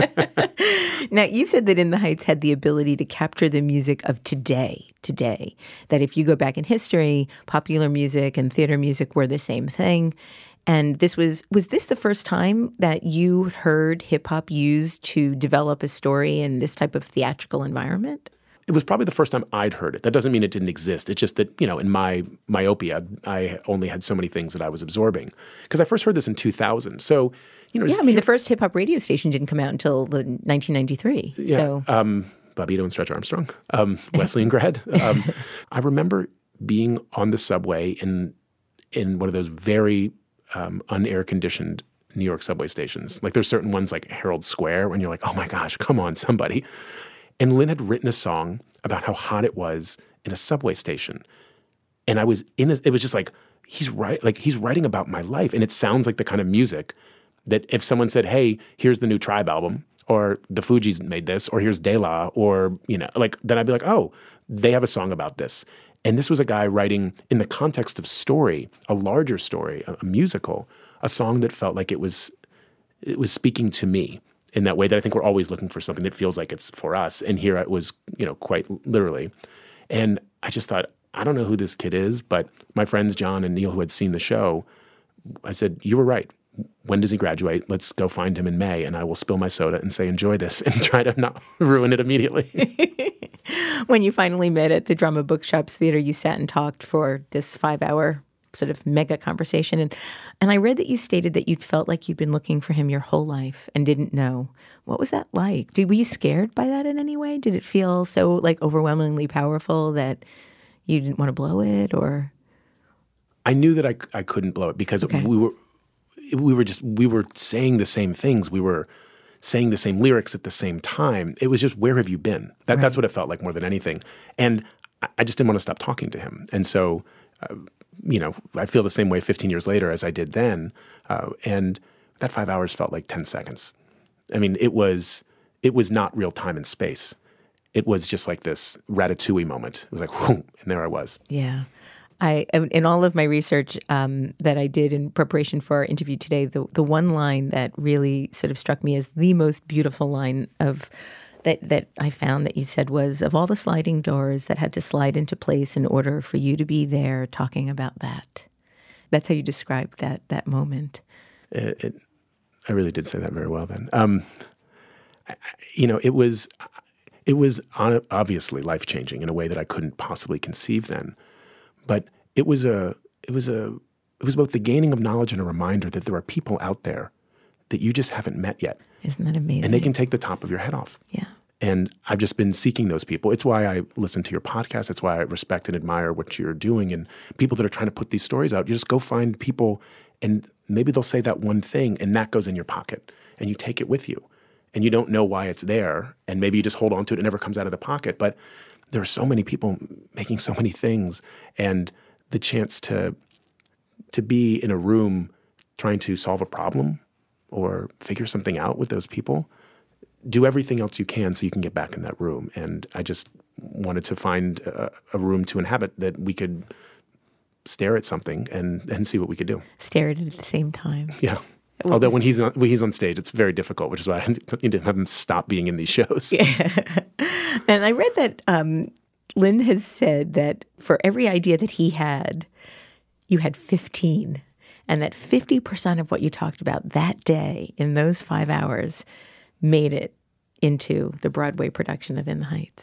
Now, you said that In the Heights had the ability to capture the music of today, that if you go back in history, popular music and theater music were the same thing. And this was this the first time that you heard hip-hop used to develop a story in this type of theatrical environment? It was probably the first time I'd heard it. That doesn't mean it didn't exist. It's just that, in my myopia, I only had so many things that I was absorbing. Because I first heard this in 2000. So, the first hip-hop radio station didn't come out until 1993. Yeah, so. Bobbito and Stretch Armstrong, Wesley and Grad. I remember being on the subway in one of those very unair-conditioned New York subway stations. Like, there's certain ones like Herald Square when you're like, oh my gosh, come on, somebody. And Lynn had written a song about how hot it was in a subway station. And I was it was just like, he's writing about my life. And it sounds like the kind of music that if someone said, hey, here's the new Tribe album, or the Fugees made this, or here's De La, or, then I'd be like, oh, they have a song about this. And this was a guy writing in the context of story, a larger story, a musical, a song that felt like it was speaking to me in that way that I think we're always looking for something that feels like it's for us. And here it was, quite literally. And I just thought, I don't know who this kid is, but my friends John and Neil, who had seen the show, I said, you were right. When does he graduate? Let's go find him in May, and I will spill my soda and say, enjoy this, and try to not ruin it immediately. When you finally met at the Drama Bookshops Theater, you sat and talked for this 5-hour sort of mega conversation. And I read that you stated that you'd felt like you'd been looking for him your whole life and didn't know. What was that like? Were you scared by that in any way? Did it feel so overwhelmingly powerful that you didn't want to blow it, or? I knew that I couldn't blow it because we were saying the same things. We were saying the same lyrics at the same time. It was just, where have you been? That's what it felt like more than anything. And I just didn't want to stop talking to him. And so, I feel the same way 15 years later as I did then. And that 5 hours felt like 10 seconds. I mean, it was not real time and space. It was just like this Ratatouille moment. It was like, whoom, and there I was. Yeah. In all of my research that I did in preparation for our interview today, the one line that really sort of struck me as the most beautiful line that I found that you said was, of all the sliding doors that had to slide into place in order for you to be there talking about that. That's how you described that moment. I really did say that very well then. It was obviously life-changing in a way that I couldn't possibly conceive then. But it was both the gaining of knowledge and a reminder that there are people out there that you just haven't met yet. Isn't that amazing? And they can take the top of your head off. Yeah. And I've just been seeking those people. It's why I listen to your podcast. It's why I respect and admire what you're doing. And people that are trying to put these stories out, you just go find people, and maybe they'll say that one thing, and that goes in your pocket, and you take it with you. And you don't know why it's there, and maybe you just hold on to it. It never comes out of the pocket. But there are so many people making so many things, and the chance to be in a room trying to solve a problem or figure something out with those people, do everything else you can so you can get back in that room. And I just wanted to find a room to inhabit that we could stare at something and see what we could do. Stare at it at the same time. Yeah. Although when he's on stage, it's very difficult, which is why I need to have him stop being in these shows. Yeah. And I read that Lynn has said that for every idea that he had, you had 15, and that 50% of what you talked about that day in those 5 hours made it into the Broadway production of In the Heights.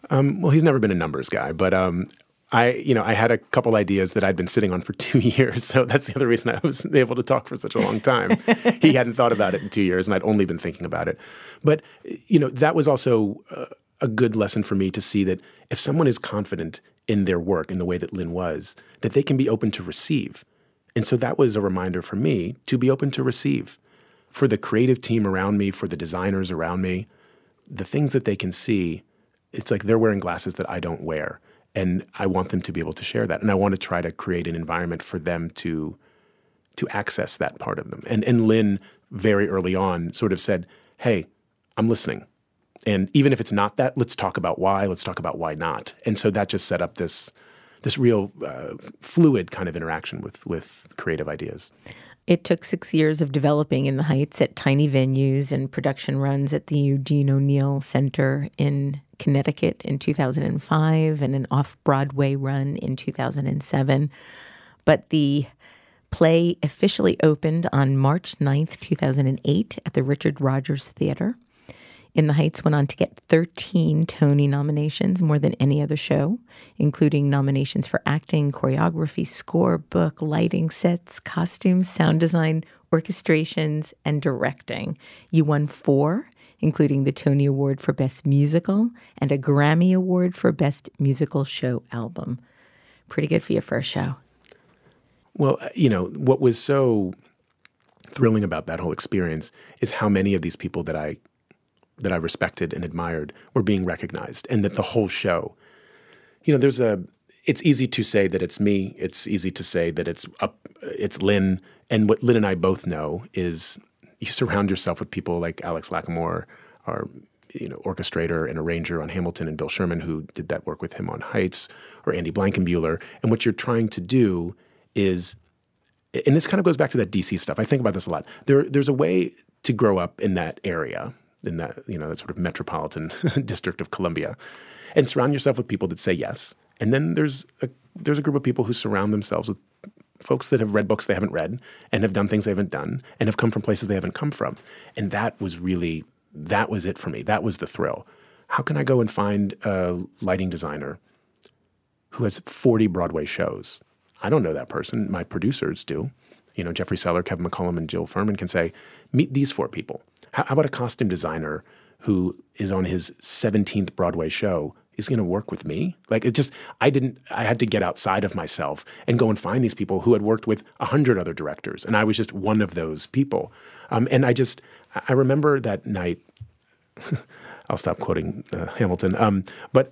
Well, he's never been a numbers guy, but I had a couple ideas that I'd been sitting on for 2 years, so that's the other reason I was able to talk for such a long time. He hadn't thought about it in 2 years, and I'd only been thinking about it. But, that was also a good lesson for me to see that if someone is confident in their work in the way that Lynn was, that they can be open to receive. And so that was a reminder for me to be open to receive. For the creative team around me, for the designers around me, the things that they can see, it's like they're wearing glasses that I don't wear. And I want them to be able to share that. And I want to try to create an environment for them to access that part of them. And Lynn, very early on, sort of said, hey, I'm listening. And even if it's not that, let's talk about why. Let's talk about why not. And so that just set up this real fluid kind of interaction with creative ideas. It took 6 years of developing in the Heights at tiny venues and production runs at the Eugene O'Neill Center in Connecticut in 2005 and an off-Broadway run in 2007. But the play officially opened on March 9th, 2008 at the Richard Rodgers Theater. In the Heights went on to get 13 Tony nominations, more than any other show, including nominations for acting, choreography, score, book, lighting, sets, costumes, sound design, orchestrations, and directing. You won 4, including the Tony Award for Best Musical and a Grammy Award for Best Musical Show Album. Pretty good for your first show. Well, what was so thrilling about that whole experience is how many of these people that I respected and admired were being recognized, and that the whole show, it's easy to say that it's me. It's easy to say that it's Lynn. And what Lynn and I both know is you surround yourself with people like Alex Lacamoire, our orchestrator and arranger on Hamilton, and Bill Sherman, who did that work with him on Heights, or Andy Blankenbuehler. And what you're trying to do is, and this kind of goes back to that DC stuff. I think about this a lot. There's a way to grow up in that area, in that, that sort of metropolitan district of Columbia, and surround yourself with people that say yes. And then there's a group of people who surround themselves with folks that have read books they haven't read and have done things they haven't done and have come from places they haven't come from. And that was it for me. That was the thrill. How can I go and find a lighting designer who has 40 Broadway shows? I don't know that person. My producers do. Jeffrey Seller, Kevin McCollum, and Jill Furman can say, meet these 4 people. How about a costume designer who is on his 17th Broadway show is going to work with me? I had to get outside of myself and go and find these people who had worked with 100 other directors. And I was just one of those people. And I remember that night, I'll stop quoting Hamilton. But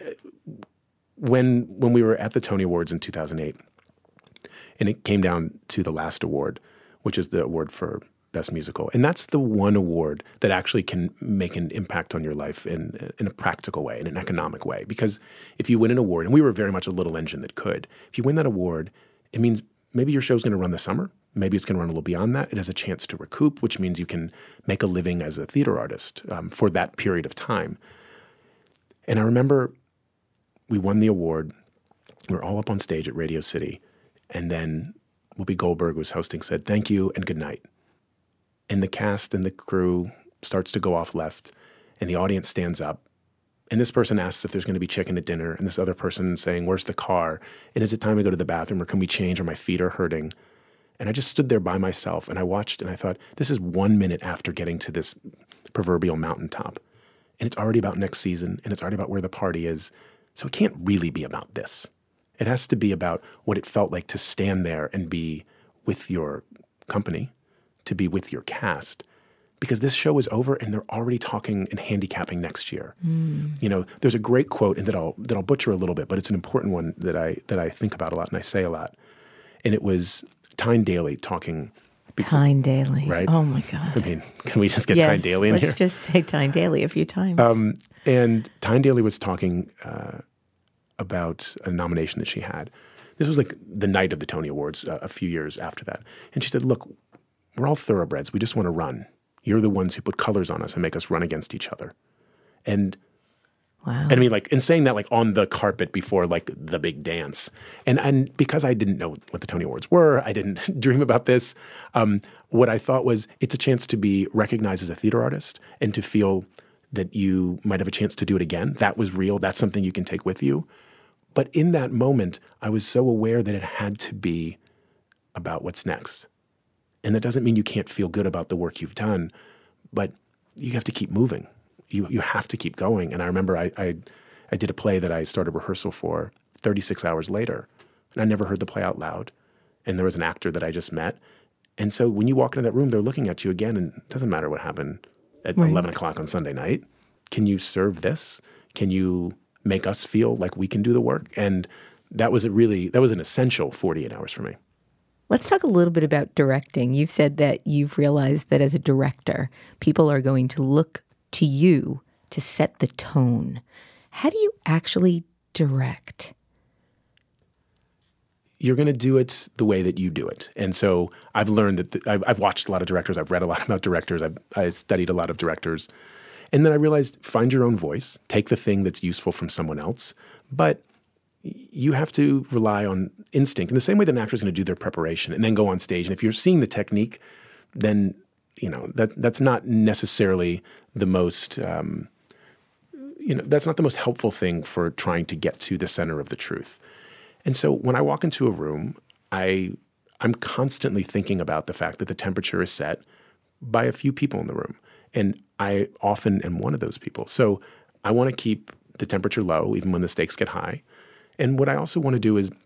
when we were at the Tony Awards in 2008, and it came down to the last award, which is the award for Best Musical. And that's the one award that actually can make an impact on your life in a practical way, in an economic way. Because if you win an award, and we were very much a little engine that could, if you win that award, it means maybe your show's going to run this summer. Maybe it's going to run a little beyond that. It has a chance to recoup, which means you can make a living as a theater artist for that period of time. And I remember we won the award. We were all up on stage at Radio City. And then Whoopi Goldberg was hosting, said, thank you and good night. And the cast and the crew starts to go off left, and the audience stands up. And this person asks if there's going to be chicken at dinner, and this other person saying, where's the car? And is it time to go to the bathroom, or can we change, or my feet are hurting? And I just stood there by myself, and I watched, and I thought, this is 1 minute after getting to this proverbial mountaintop. And it's already about next season, and it's already about where the party is. So it can't really be about this. It has to be about what it felt like to stand there and be with your company, to be with your cast, because this show is over and they're already talking and handicapping next year. There's a great quote, and that I'll butcher a little bit, but it's an important one that I think about a lot and I say a lot. And it was Tyne Daly talking. Tyne Daly, right? Oh my God! I mean, can we just get Tyne Daly in here? Let's just say Tyne Daly a few times. And Tyne Daly was talking about a nomination that she had. This was like the night of the Tony Awards, a few years after that. And she said, look, we're all thoroughbreds. We just want to run. You're the ones who put colors on us and make us run against each other. And wow. And I mean, and saying that on the carpet before the big dance. And because I didn't know what the Tony Awards were, I didn't dream about this. What I thought was it's a chance to be recognized as a theater artist and to feel that you might have a chance to do it again. That was real. That's something you can take with you. But in that moment, I was so aware that it had to be about what's next. And that doesn't mean you can't feel good about the work you've done, but you have to keep moving. You have to keep going. And I remember I did a play that I started rehearsal for 36 hours later, and I never heard the play out loud. And there was an actor that I just met. And so when you walk into that room, they're looking at you again, and it doesn't matter what happened at 11 o'clock on Sunday night. Can you serve this? Can you make us feel like we can do the work? And that was an essential 48 hours for me. Let's talk a little bit about directing. You've said that you've realized that as a director, people are going to look to you to set the tone. How do you actually direct? You're going to do it the way that you do it. And so I've learned that I've watched a lot of directors. I've read a lot about directors. I studied a lot of directors. And then I realized, find your own voice. Take the thing that's useful from someone else. But you have to rely on instinct in the same way that an actor is going to do their preparation and then go on stage. And if you're seeing the technique, then that's not necessarily the most that's not the most helpful thing for trying to get to the center of the truth. And so when I walk into a room, I'm constantly thinking about the fact that the temperature is set by a few people in the room. And I often am one of those people. So I want to keep the temperature low even when the stakes get high. And what I also want to do is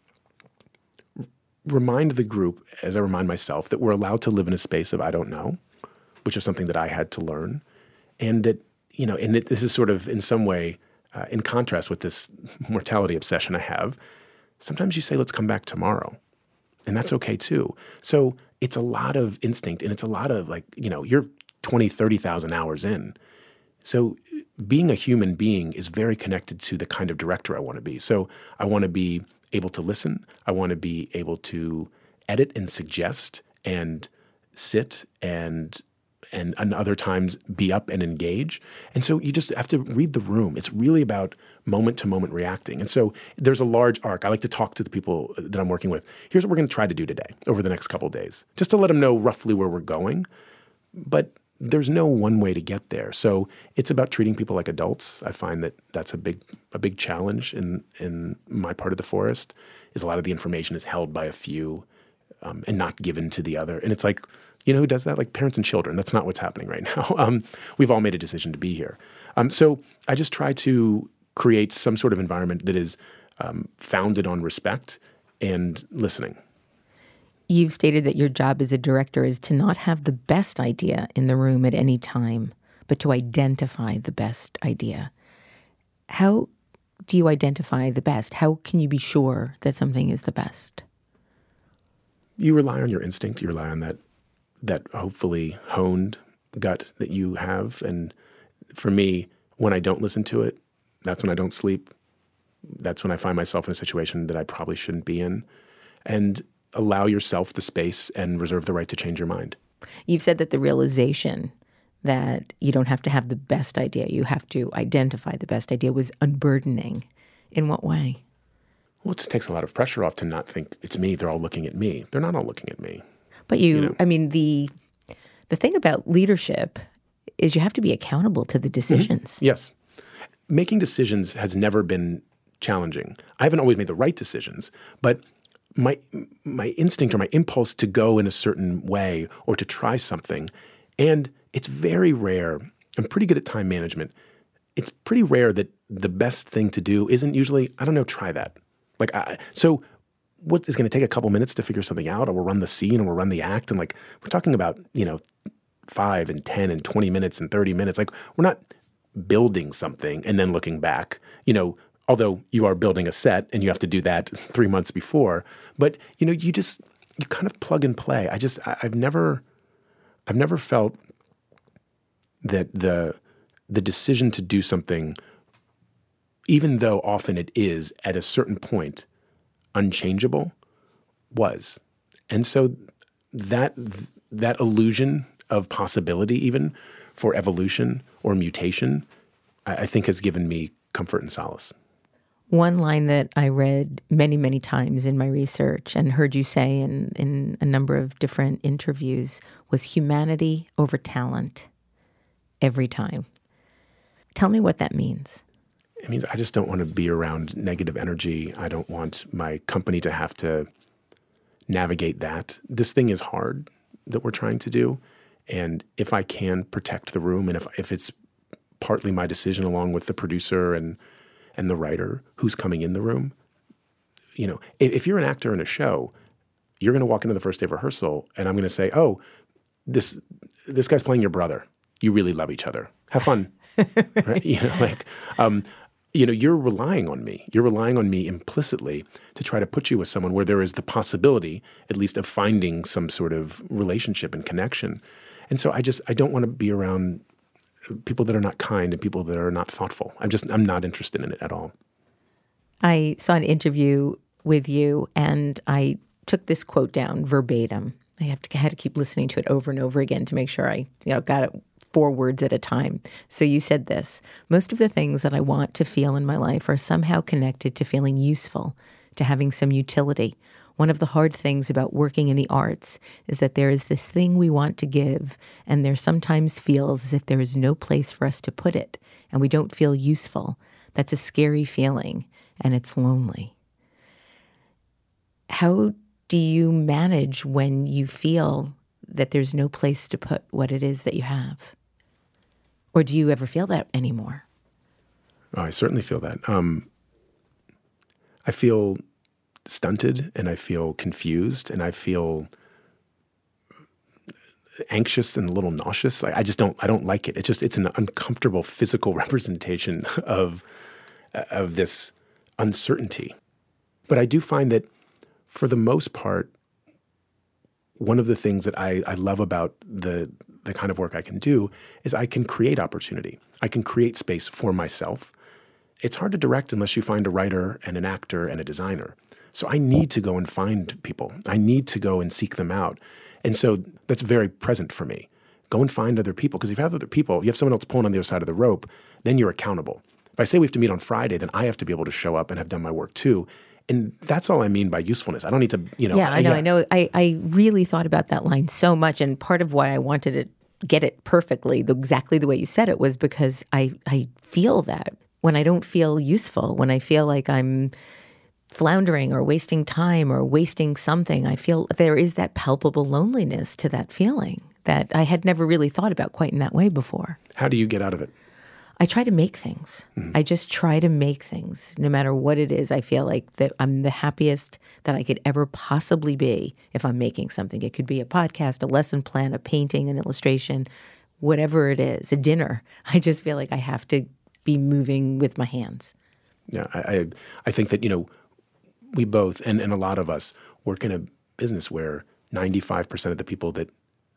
remind the group, as I remind myself, that we're allowed to live in a space of I don't know, which is something that I had to learn. And that, this is sort of in some way in contrast with this mortality obsession I have. Sometimes you say, let's come back tomorrow. And that's okay too. So it's a lot of instinct, and it's a lot of you're 20, 30,000 hours in. So being a human being is very connected to the kind of director I want to be. So I want to be able to listen. I want to be able to edit and suggest and sit and other times be up and engage. And so you just have to read the room. It's really about moment-to-moment reacting. And so there's a large arc. I like to talk to the people that I'm working with. Here's what we're going to try to do today over the next couple of days, just to let them know roughly where we're going. But there's no one way to get there. So it's about treating people like adults. I find that that's a big challenge in my part of the forest, is a lot of the information is held by a few and not given to the other. And it's like, who does that? Like parents and children. That's not what's happening right now. We've all made a decision to be here. So I just try to create some sort of environment that is founded on respect and listening. You've stated that your job as a director is to not have the best idea in the room at any time, but to identify the best idea. How do you identify the best? How can you be sure that something is the best? You rely on your instinct. You rely on that hopefully honed gut that you have. And for me, when I don't listen to it, that's when I don't sleep. That's when I find myself in a situation that I probably shouldn't be in. And allow yourself the space and reserve the right to change your mind. You've said that the realization that you don't have to have the best idea, you have to identify the best idea, was unburdening. In what way? Well, it just takes a lot of pressure off to not think it's me. They're all looking at me. They're not all looking at me. But the thing about leadership is you have to be accountable to the decisions. Mm-hmm. Yes. Making decisions has never been challenging. I haven't always made the right decisions, but my instinct or my impulse to go in a certain way or to try something, and it's very rare. I'm pretty good at time management. It's pretty rare that the best thing to do isn't usually, try that. So what is going to take a couple minutes to figure something out, or we'll run the scene or we'll run the act. And we're talking about, 5 and 10 and 20 minutes and 30 minutes. We're not building something and then looking back, although you are building a set and you have to do that 3 months before. But, you kind of plug and play. I've never felt that the decision to do something, even though often it is at a certain point unchangeable, was. And so that illusion of possibility, even for evolution or mutation, I think has given me comfort and solace. One line that I read many, many times in my research and heard you say in a number of different interviews was humanity over talent every time. Tell me what that means. It means I just don't want to be around negative energy. I don't want my company to have to navigate that. This thing is hard that we're trying to do. And if I can protect the room, and if it's partly my decision along with the producer and the writer who's coming in the room, if you're an actor in a show, you're going to walk into the first day of rehearsal and I'm going to say, oh, this guy's playing your brother. You really love each other. Have fun. Right? You're relying on me. You're relying on me implicitly to try to put you with someone where there is the possibility, at least, of finding some sort of relationship and connection. And so I don't want to be around people that are not kind and people that are not thoughtful. I'm not interested in it at all. I saw an interview with you and I took this quote down verbatim. I had to keep listening to it over and over again to make sure I got it 4 words at a time. So you said this: most of the things that I want to feel in my life are somehow connected to feeling useful, to having some utility. One of the hard things about working in the arts is that there is this thing we want to give, and there sometimes feels as if there is no place for us to put it, and we don't feel useful. That's a scary feeling, and it's lonely. How do you manage when you feel that there's no place to put what it is that you have? Or do you ever feel that anymore? Oh, I certainly feel that. I feel stunted and I feel confused and I feel anxious and a little nauseous. I don't like it. It's an uncomfortable physical representation of this uncertainty. But I do find that for the most part, one of the things that I love about the kind of work I can do is I can create opportunity. I can create space for myself. It's hard to direct unless you find a writer and an actor and a designer. So I need to go and find people. I need to go and seek them out. And so that's very present for me. Go and find other people, because if you have other people, you have someone else pulling on the other side of the rope, then you're accountable. If I say we have to meet on Friday, then I have to be able to show up and have done my work too. And that's all I mean by usefulness. I don't need to, Yeah, I know. I really thought about that line so much. And part of why I wanted to get it perfectly, exactly the way you said it, was because I feel that when I don't feel useful, when I feel like I'm floundering or wasting time or wasting something, I feel there is that palpable loneliness to that feeling that I had never really thought about quite in that way before. How do you get out of it? I try to make things. I just try to make things. No matter what it is, I feel like that I'm the happiest that I could ever possibly be if I'm making something. It could be a podcast, a lesson plan, a painting, an illustration, whatever it is, a dinner. I just feel like I have to be moving with my hands. Yeah, I think that, we both, and a lot of us, work in a business where 95% of the people that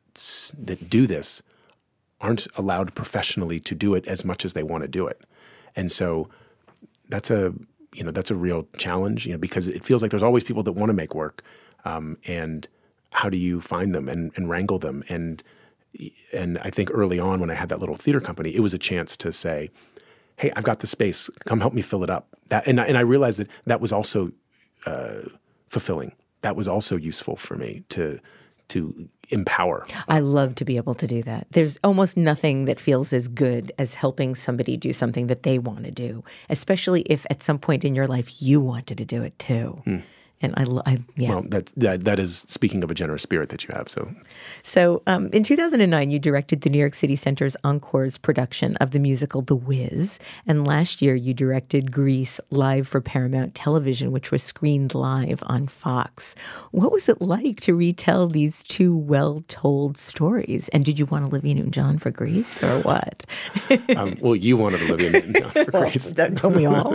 do this aren't allowed professionally to do it as much as they want to do it. And so that's a real challenge, because it feels like there's always people that want to make work. And how do you find them and wrangle them? And I think early on when I had that little theater company, it was a chance to say, hey, I've got the space, come help me fill it up. And I realized that was also fulfilling. That was also useful for me to empower. I love to be able to do that. There's almost nothing that feels as good as helping somebody do something that they want to do, especially if at some point in your life you wanted to do it too. And yeah. Well, that is speaking of a generous spirit that you have. So in 2009, you directed the New York City Center's Encore's production of the musical The Wiz. And last year, you directed Grease live for Paramount Television, which was screened live on Fox. What was it like to retell these two well-told stories? And did you want Olivia Newton-John for Grease or what? Well, you wanted Olivia Newton-John for Grease. Don't we all?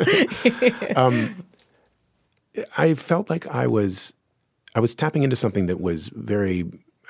I felt like I was tapping into something that was very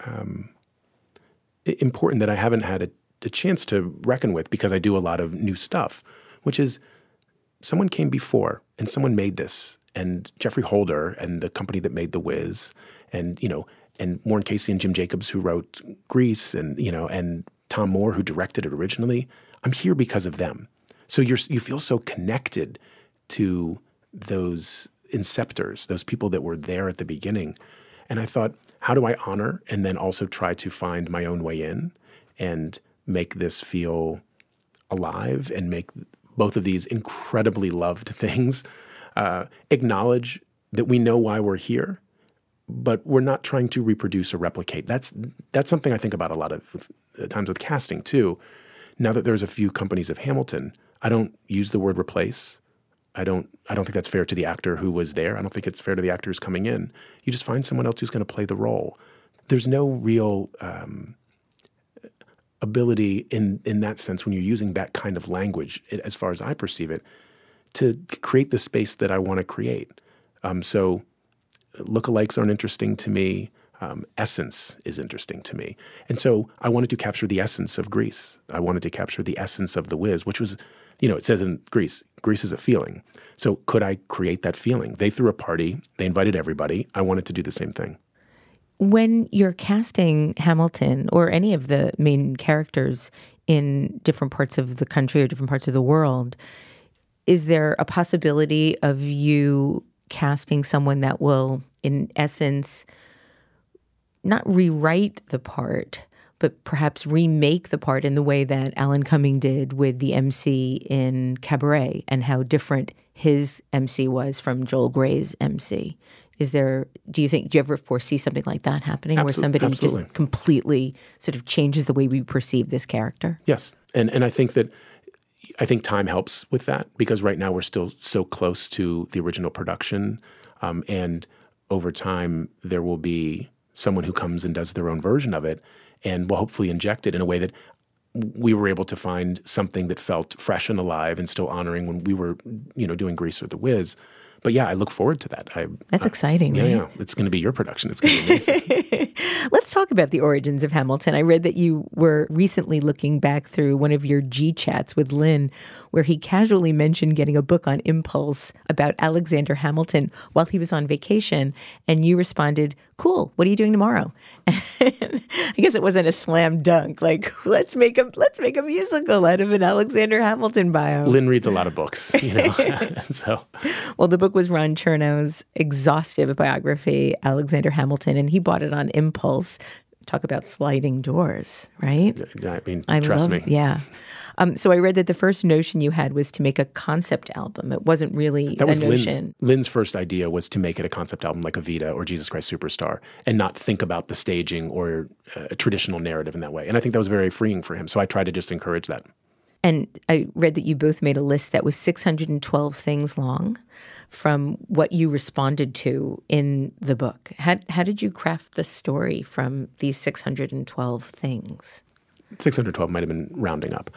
important that I haven't had a chance to reckon with, because I do a lot of new stuff, which is someone came before and someone made this, and Jeffrey Holder and the company that made The Wiz, and Warren Casey and Jim Jacobs who wrote Grease, and Tom Moore who directed it originally. I'm here because of them. So you feel so connected to those inceptors, those people that were there at the beginning. And I thought, how do I honor and then also try to find my own way in and make this feel alive and make both of these incredibly loved things, acknowledge that we know why we're here, but we're not trying to reproduce or replicate. That's something I think about a lot of times with casting too. Now that there's a few companies of Hamilton, I don't use the word replace. I don't think that's fair to the actor who was there. I don't think it's fair to the actor who's coming in. You just find someone else who's going to play the role. There's no real ability in that sense when you're using that kind of language, as far as I perceive it, to create the space that I want to create. So lookalikes aren't interesting to me. Essence is interesting to me. And so I wanted to capture the essence of Grease. I wanted to capture the essence of The Wiz, which was, it says in Grease is a feeling. So could I create that feeling? They threw a party. They invited everybody. I wanted to do the same thing. When you're casting Hamilton or any of the main characters in different parts of the country or different parts of the world, is there a possibility of you casting someone that will, in essence, not rewrite the part, but perhaps remake the part in the way that Alan Cumming did with the MC in Cabaret and how different his MC was from Joel Grey's MC? Do you ever foresee something like that happening where somebody just completely sort of changes the way we perceive this character? Yes. And I think time helps with that because right now we're still so close to the original production. And over time, there will be someone who comes and does their own version of it and will hopefully inject it in a way that we were able to find something that felt fresh and alive and still honoring when we were, doing Grease or The Wiz. But yeah, I look forward to that. That's exciting, right? Yeah, it's going to be your production. It's going to be amazing. Let's talk about the origins of Hamilton. I read that you were recently looking back through one of your G chats with Lin, where he casually mentioned getting a book on impulse about Alexander Hamilton while he was on vacation, and you responded, "Cool, what are you doing tomorrow?" And I guess it wasn't a slam dunk, like let's make a musical out of an Alexander Hamilton bio. Lin reads a lot of books, so. Well, the book was Ron Chernow's exhaustive biography, Alexander Hamilton, and he bought it on impulse. Talk about sliding doors, right? I mean, trust me. Yeah. So I read that the first notion you had was to make a concept album. It wasn't really a notion. Lynn's first idea was to make it a concept album like Evita or Jesus Christ Superstar and not think about the staging or a traditional narrative in that way. And I think that was very freeing for him. So I tried to just encourage that. And I read that you both made a list that was 612 things long from what you responded to in the book. How did you craft the story from these 612 things? 612 might have been rounding up.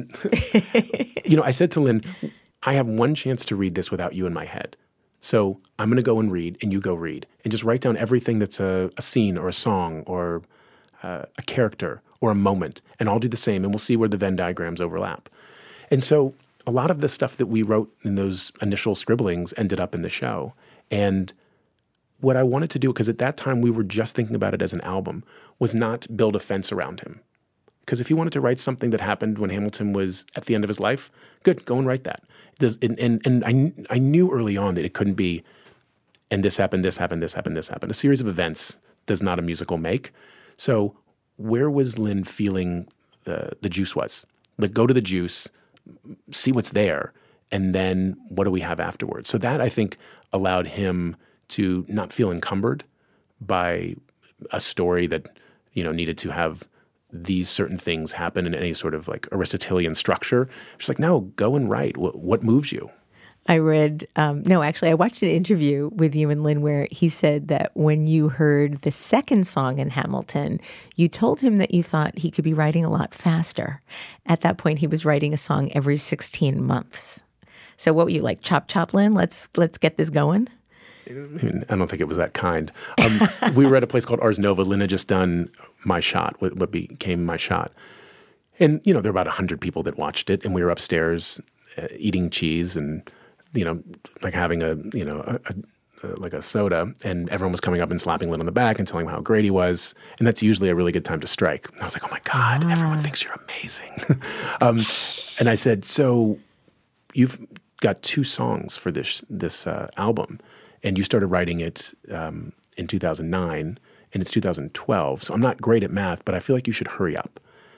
I said to Lynn, I have one chance to read this without you in my head. So I'm going to go and read, and you go read. And just write down everything that's a scene or a song or a character or a moment. And I'll do the same, and we'll see where the Venn diagrams overlap. And so a lot of the stuff that we wrote in those initial scribblings ended up in the show. And what I wanted to do, because at that time we were just thinking about it as an album, was not build a fence around him. Because if he wanted to write something that happened when Hamilton was at the end of his life, good, go and write that. And I knew early on that it couldn't be, and this happened, this happened, this happened, this happened. A series of events does not a musical make. So where was Lynn feeling the juice was? Like, go to the juice, see what's there, and then what do we have afterwards? So that, I think, allowed him to not feel encumbered by a story that, needed to have these certain things happen in any sort of like Aristotelian structure. She's like, no, go and write. What moves you? I read, I watched an interview with you and Lynn where he said that when you heard the second song in Hamilton, you told him that you thought he could be writing a lot faster. At that point, he was writing a song every 16 months. So what were you like, chop, chop, Lynn? Let's get this going? I don't think it was that kind. We were at a place called Ars Nova. Lynn had just done My Shot, what became My Shot. And, there were about 100 people that watched it, and we were upstairs eating cheese and, like having a soda, and everyone was coming up and slapping Lynn on the back and telling him how great he was. And that's usually a really good time to strike. And I was like, oh my God, everyone thinks you're amazing. And I said, so you've got 2 songs for this album. And you started writing it in 2009, and it's 2012. So I'm not great at math, but I feel like you should hurry up.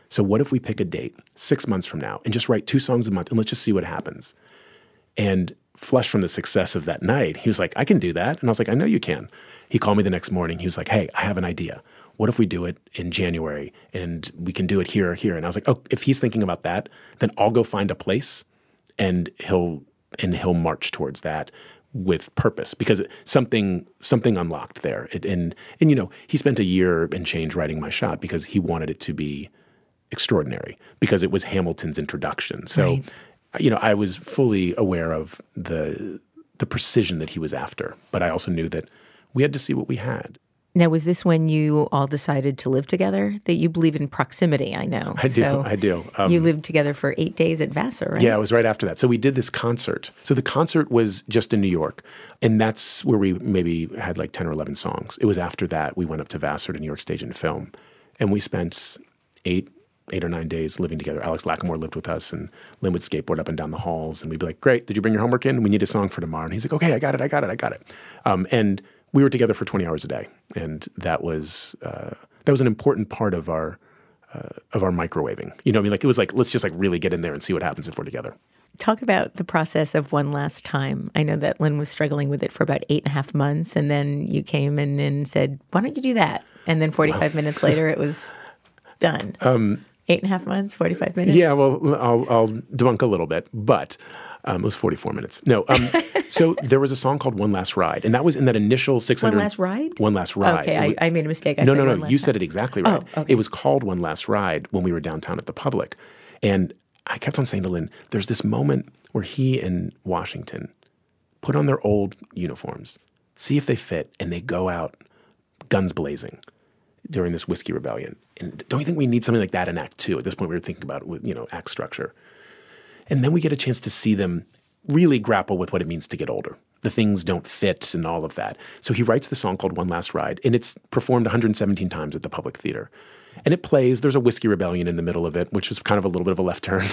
So what if we pick a date 6 months from now and just write 2 songs a month and let's just see what happens? And flushed from the success of that night, he was like, I can do that. And I was like, I know you can. He called me the next morning. He was like, hey, I have an idea. What if we do it in January and we can do it here or here? And I was like, oh, if he's thinking about that, then I'll go find a place and he'll march towards that with purpose, because something unlocked there. And you know, he spent a year and change writing My Shot because he wanted it to be extraordinary, because it was Hamilton's introduction. So, right. You know, I was fully aware of the precision that he was after, but I also knew that we had to see what we had. Now, was this when you all decided to live together? That you believe in proximity, I know. I do. You lived together for 8 days at Vassar, right? Yeah, it was right after that. So we did this concert. So the concert was just in New York, and that's where we maybe had like 10 or 11 songs. It was after that we went up to Vassar to New York Stage and Film, and we spent 8 or 9 days living together. Alex Lacamoire lived with us, and Lynn would skateboard up and down the halls, and we'd be like, great, did you bring your homework in? We need a song for tomorrow. And he's like, okay, I got it. And we were together for 20 hours a day, and that was an important part of our microwaving. You know what I mean? Like, it was like, let's just like really get in there and see what happens if we're together. Talk about the process of One Last Time. I know that Lynn was struggling with it for about 8.5 months, and then you came in and said, why don't you do that? And then 45 minutes later, it was done. 8.5 months, 45 minutes? Yeah, well, I'll debunk a little bit, but it was 44 minutes. No, so there was a song called One Last Ride, and that was in that initial 600... One Last Ride? One Last Ride. Okay, I made a mistake. No, you said it exactly right. Oh, okay. It was called One Last Ride when we were downtown at the Public. And I kept on saying to Lynn, there's this moment where he and Washington put on their old uniforms, see if they fit, and they go out guns blazing during this whiskey rebellion. And don't you think we need something like that in Act 2? At this point, we were thinking about, act structure. And then we get a chance to see them really grapple with what it means to get older. The things don't fit and all of that. So he writes the song called One Last Ride, and it's performed 117 times at the Public Theater. And it plays, there's a whiskey rebellion in the middle of it, which is kind of a little bit of a left turn.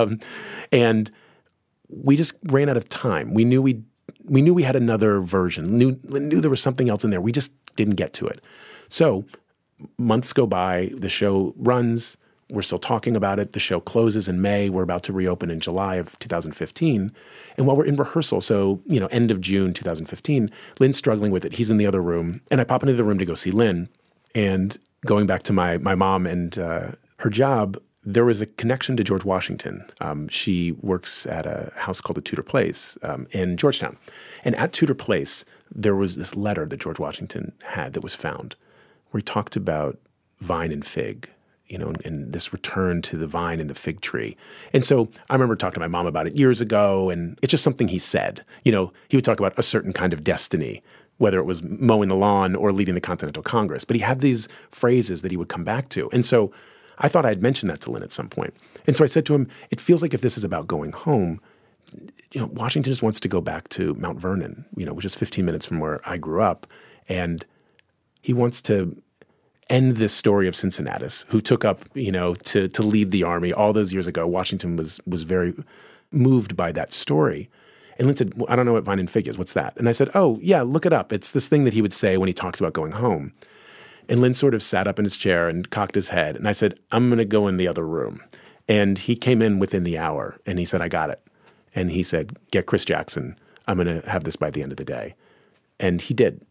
And we just ran out of time. We knew we had another version, knew there was something else in there. We just didn't get to it. So months go by, the show runs, we're still talking about it. The show closes in May. We're about to reopen in July of 2015. And while we're in rehearsal, so, end of June 2015, Lynn's struggling with it. He's in the other room. And I pop into the room to go see Lynn. And going back to my mom and her job, there was a connection to George Washington. She works at a house called the Tudor Place in Georgetown. And at Tudor Place, there was this letter that George Washington had that was found, where he talked about vine and fig, and this return to the vine and the fig tree. And so I remember talking to my mom about it years ago, and it's just something he said. He would talk about a certain kind of destiny, whether it was mowing the lawn or leading the Continental Congress. But he had these phrases that he would come back to. And so I thought I had mentioned that to Lynn at some point. And so I said to him, it feels like if this is about going home, Washington just wants to go back to Mount Vernon, which is 15 minutes from where I grew up. And he wants to end this story of Cincinnatus, who took up, to lead the army all those years ago. Washington was very moved by that story. And Lynn said, well, I don't know what vine and fig is. What's that? And I said, oh, yeah, look it up. It's this thing that he would say when he talked about going home. And Lynn sort of sat up in his chair and cocked his head. And I said, I'm going to go in the other room. And he came in within the hour, and he said, I got it. And he said, get Chris Jackson. I'm going to have this by the end of the day. And he did.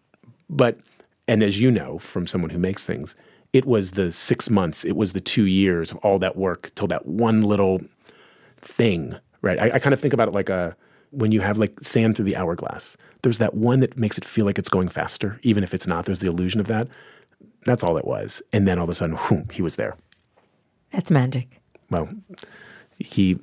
And as you know, from someone who makes things, it was the 6 months, it was the 2 years of all that work till that one little thing, right? I kind of think about it like when you have like sand through the hourglass. There's that one that makes it feel like it's going faster, even if it's not. There's the illusion of that. That's all it was. And then all of a sudden, whoom, he was there. That's magic. Well, he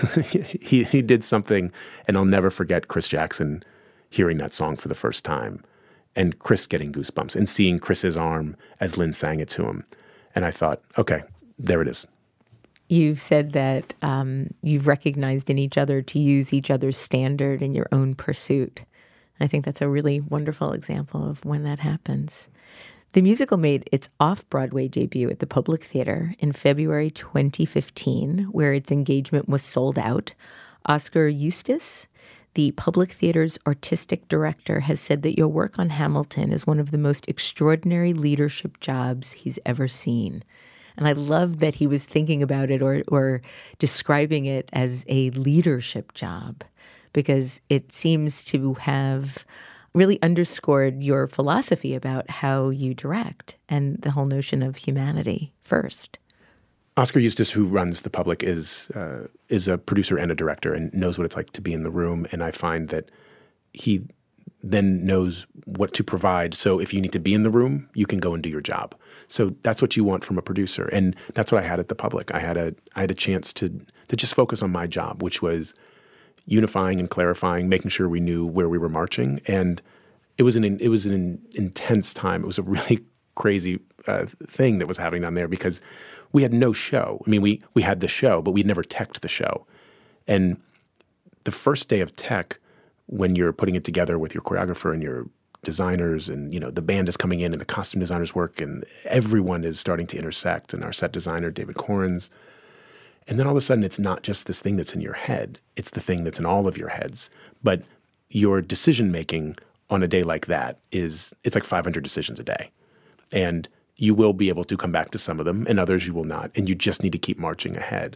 did something, and I'll never forget Chris Jackson hearing that song for the first time. And Chris getting goosebumps and seeing Chris's arm as Lynn sang it to him. And I thought, okay, there it is. You've said that you've recognized in each other to use each other's standard in your own pursuit. I think that's a really wonderful example of when that happens. The musical made its off-Broadway debut at the Public Theater in February 2015, where its engagement was sold out. Oscar Eustis, the Public Theater's artistic director, has said that your work on Hamilton is one of the most extraordinary leadership jobs he's ever seen. And I love that he was thinking about it or describing it as a leadership job, because it seems to have really underscored your philosophy about how you direct and the whole notion of humanity first. Oscar Eustis, who runs The Public, is a producer and a director and knows what it's like to be in the room. And I find that he then knows what to provide. So if you need to be in the room, you can go and do your job. So that's what you want from a producer. And that's what I had at The Public. I had a chance to just focus on my job, which was unifying and clarifying, making sure we knew where we were marching. And it was an intense time. It was a really crazy thing that was happening down there because we had no show. I mean, we had the show, but we'd never teched the show. And the first day of tech, when you're putting it together with your choreographer and your designers and, the band is coming in and the costume designers work and everyone is starting to intersect, and our set designer, David Corrins. And then all of a sudden, it's not just this thing that's in your head. It's the thing that's in all of your heads. But your decision-making on a day like that it's like 500 decisions a day. And you will be able to come back to some of them, and others you will not. And you just need to keep marching ahead.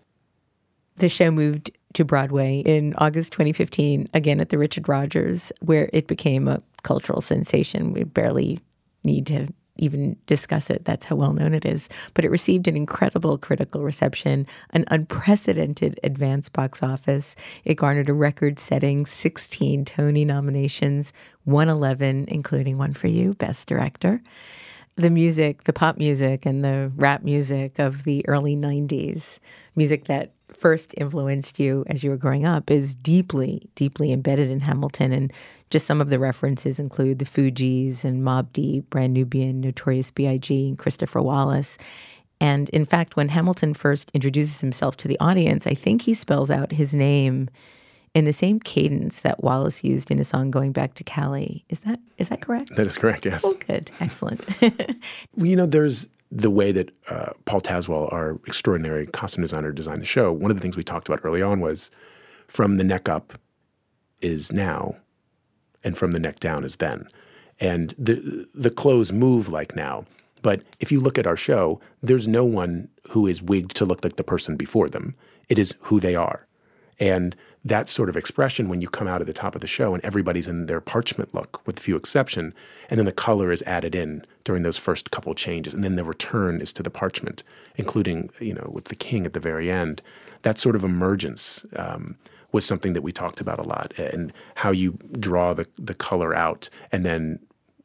The show moved to Broadway in August 2015, again at the Richard Rodgers, where it became a cultural sensation. We barely need to even discuss it. That's how well known it is. But it received an incredible critical reception, an unprecedented advance box office. It garnered a record-setting 16 Tony nominations, won 11, including one for you, Best Director. The music, the pop music and the rap music of the early 90s, music that first influenced you as you were growing up, is deeply, deeply embedded in Hamilton. And just some of the references include the Fugees and Mobb Deep, Brand Nubian, Notorious B.I.G., and Christopher Wallace. And in fact, when Hamilton first introduces himself to the audience, I think he spells out his name in the same cadence that Wallace used in his song Going Back to Cali. Is that correct? That is correct, yes. Oh, good. Excellent. Well, there's the way that Paul Tazewell, our extraordinary costume designer, designed the show. One of the things we talked about early on was from the neck up is now, and from the neck down is then. And the clothes move like now. But if you look at our show, there's no one who is wigged to look like the person before them. It is who they are. And that sort of expression, when you come out at the top of the show and everybody's in their parchment look, with few exception, and then the color is added in during those first couple changes, and then the return is to the parchment, including, with the king at the very end, that sort of emergence was something that we talked about a lot, and how you draw the color out, and then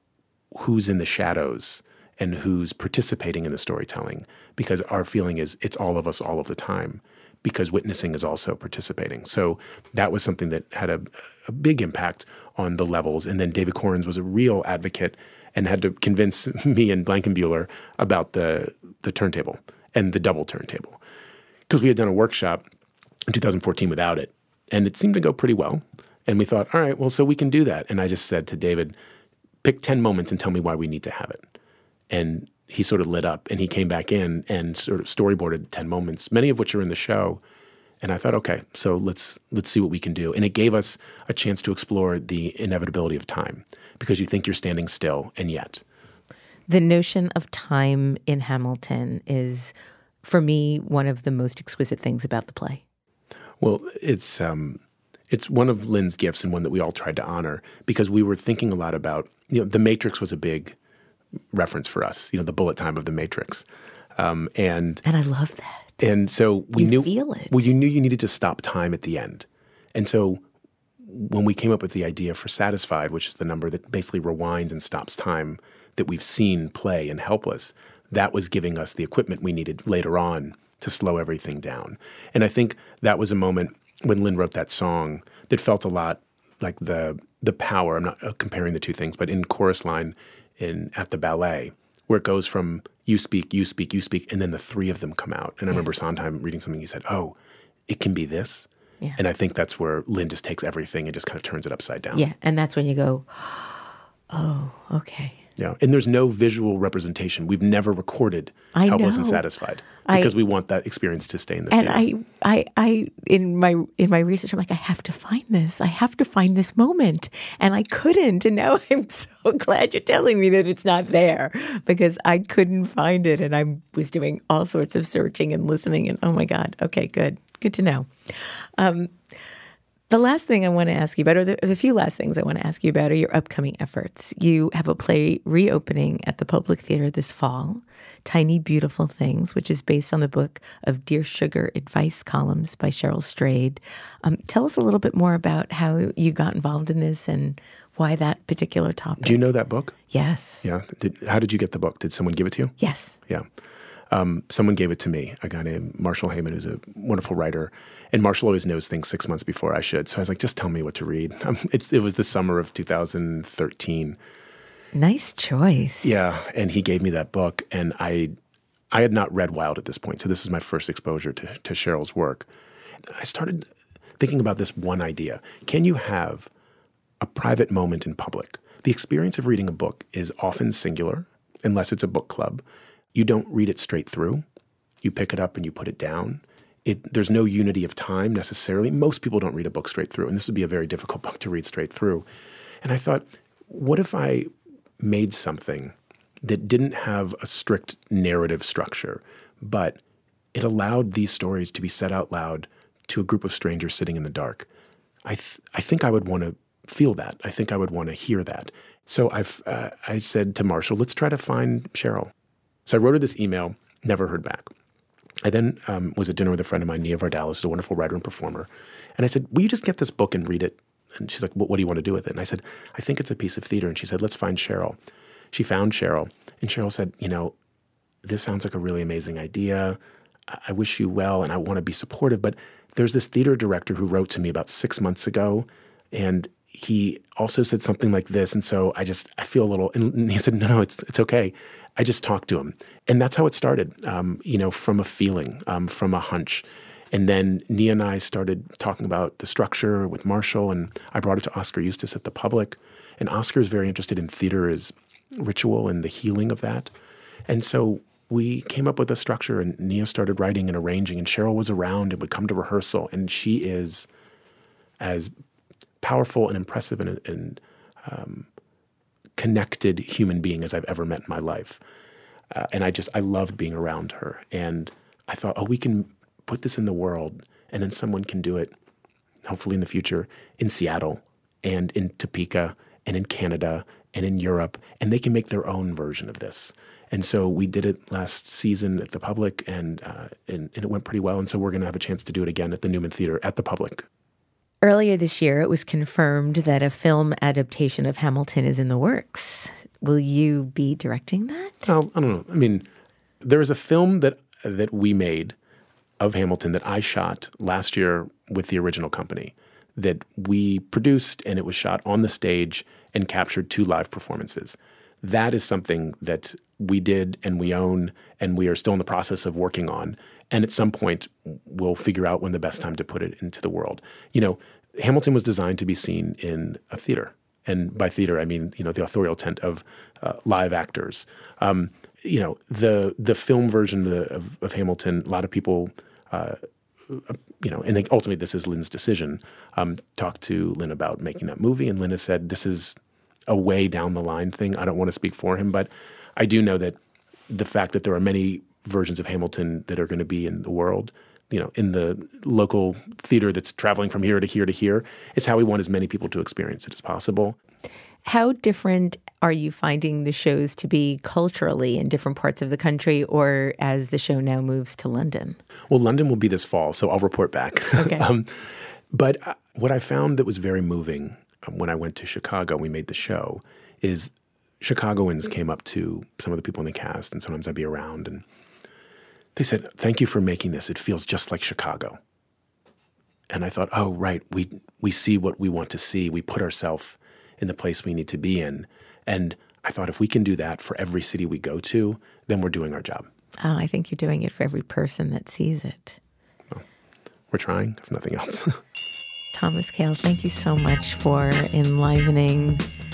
who's in the shadows and who's participating in the storytelling, because our feeling is it's all of us all of the time, because witnessing is also participating. So that was something that had a big impact on the levels. And then David Corrins was a real advocate and had to convince me and Blankenbuehler about the turntable and the double turntable. Because we had done a workshop in 2014 without it, and it seemed to go pretty well. And we thought, all right, well, so we can do that. And I just said to David, pick 10 moments and tell me why we need to have it. And he sort of lit up, and he came back in and sort of storyboarded 10 moments, many of which are in the show. And I thought, okay, so let's see what we can do. And it gave us a chance to explore the inevitability of time, because you think you're standing still, and yet. The notion of time in Hamilton is, for me, one of the most exquisite things about the play. Well, it's one of Lynn's gifts, and one that we all tried to honor, because we were thinking a lot about, The Matrix was a big reference for us, the bullet time of The Matrix. And I love that. And so we knew, feel it. Well, you knew you needed to stop time at the end. And so when we came up with the idea for Satisfied, which is the number that basically rewinds and stops time that we've seen play in Helpless, that was giving us the equipment we needed later on to slow everything down. And I think that was a moment when Lynn wrote that song that felt a lot like the power. I'm not comparing the two things, but in chorus line at the ballet, where it goes from you speak, you speak, you speak, and then the three of them come out. And I remember Sondheim reading something, he said, oh, it can be this? Yeah. And I think that's where Lynn just takes everything and just kind of turns it upside down. Yeah, and that's when you go, oh, okay. Yeah, and there's no visual representation. We've never recorded I Helpless know. and Satisfied because we want that experience to stay in the And theater. I in my research, I'm like, I have to find this. I have to find this moment, and I couldn't. And now I'm so glad you're telling me that it's not there because I couldn't find it, and I was doing all sorts of searching and listening. And oh my God, okay, good to know. The last thing I want to ask you about, or the few last things I want to ask you about, are your upcoming efforts. You have a play reopening at the Public Theater this fall, Tiny Beautiful Things, which is based on the book of Dear Sugar advice columns by Cheryl Strayed. Tell us a little bit more about how you got involved in this and why that particular topic. Do you know that book? Yes. Yeah. How did you get the book? Did someone give it to you? Yes. Yeah. Someone gave it to me, a guy named Marshall Heyman, who's a wonderful writer. And Marshall always knows things 6 months before I should. So I was like, just tell me what to read. It was the summer of 2013. Nice choice. Yeah. And he gave me that book. And I had not read Wild at this point. So this is my first exposure to Cheryl's work. I started thinking about this one idea. Can you have a private moment in public? The experience of reading a book is often singular, unless it's a book club. You don't read it straight through. You pick it up and you put it down. There's no unity of time necessarily. Most people don't read a book straight through, and this would be a very difficult book to read straight through. And I thought, what if I made something that didn't have a strict narrative structure, but it allowed these stories to be said out loud to a group of strangers sitting in the dark? I think I would want to feel that. I think I would want to hear that. So I said to Marshall, let's try to find Cheryl. So I wrote her this email, never heard back. I then was at dinner with a friend of mine, Nia Vardalos, who's a wonderful writer and performer. And I said, will you just get this book and read it? And she's like, what do you want to do with it? And I said, I think it's a piece of theater. And she said, let's find Cheryl. She found Cheryl. And Cheryl said, this sounds like a really amazing idea. I wish you well, and I want to be supportive. But there's this theater director who wrote to me about 6 months ago, and he also said something like this. And so I feel a little, and he said, no, it's okay. I just talked to him. And that's how it started, from a feeling, from a hunch. And then Nia and I started talking about the structure with Marshall, and I brought it to Oscar Eustis at the Public. And Oscar is very interested in theater as ritual and the healing of that. And so we came up with a structure, and Nia started writing and arranging, and Cheryl was around and would come to rehearsal. And she is as powerful and impressive and connected human being as I've ever met in my life. And I loved being around her. And I thought, we can put this in the world, and then someone can do it, hopefully in the future, in Seattle and in Topeka and in Canada and in Europe, and they can make their own version of this. And so we did it last season at the Public, and it went pretty well. And so we're going to have a chance to do it again at the Newman Theater at the Public. Earlier this year, it was confirmed that a film adaptation of Hamilton is in the works. Will you be directing that? Oh, I don't know. I mean, there is a film that we made of Hamilton that I shot last year with the original company that we produced, and it was shot on the stage and captured 2 live performances. That is something that we did and we own, and we are still in the process of working on. And at some point, we'll figure out when the best time to put it into the world. Hamilton was designed to be seen in a theater. And by theater, I mean, the authorial tent of live actors. The film version of Hamilton, a lot of people, and ultimately this is Lynn's decision, talked to Lynn about making that movie. And Lynn has said, this is a way down the line thing. I don't want to speak for him, but I do know that the fact that there are many versions of Hamilton that are going to be in the world, in the local theater that's traveling from here to here to here, is how we want as many people to experience it as possible. How different are you finding the shows to be culturally in different parts of the country, or as the show now moves to London? Well, London will be this fall, so I'll report back. Okay. But what I found that was very moving when I went to Chicago, we made the show, is Chicagoans came up to some of the people in the cast, and sometimes I'd be around, and they said, thank you for making this. It feels just like Chicago. And I thought, oh, right, we see what we want to see. We put ourselves in the place we need to be in. And I thought, if we can do that for every city we go to, then we're doing our job. Oh, I think you're doing it for every person that sees it. Well, we're trying, if nothing else. Thomas Kail, thank you so much for enlivening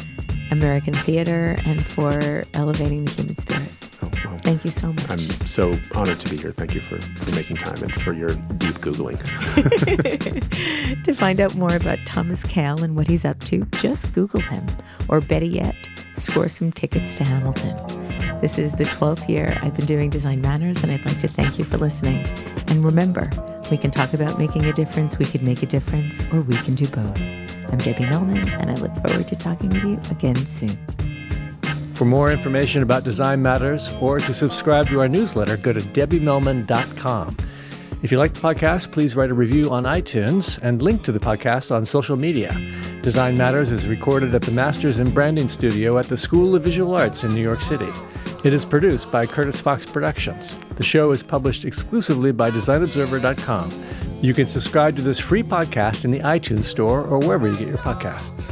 American theater and for elevating the human spirit. Oh, well, thank you so much. I'm so honored to be here. Thank you for making time and for your deep Googling. To find out more about Thomas Kail and what he's up to, just Google him. Or better yet, score some tickets to Hamilton. This is the 12th year I've been doing Design Matters, and I'd like to thank you for listening. And remember, we can talk about making a difference, we could make a difference, or we can do both. I'm Debbie Millman, and I look forward to talking with you again soon. For more information about Design Matters or to subscribe to our newsletter, go to debbiemillman.com. If you like the podcast, please write a review on iTunes and link to the podcast on social media. Design Matters is recorded at the Masters in Branding Studio at the School of Visual Arts in New York City. It is produced by Curtis Fox Productions. The show is published exclusively by DesignObserver.com. You can subscribe to this free podcast in the iTunes Store or wherever you get your podcasts.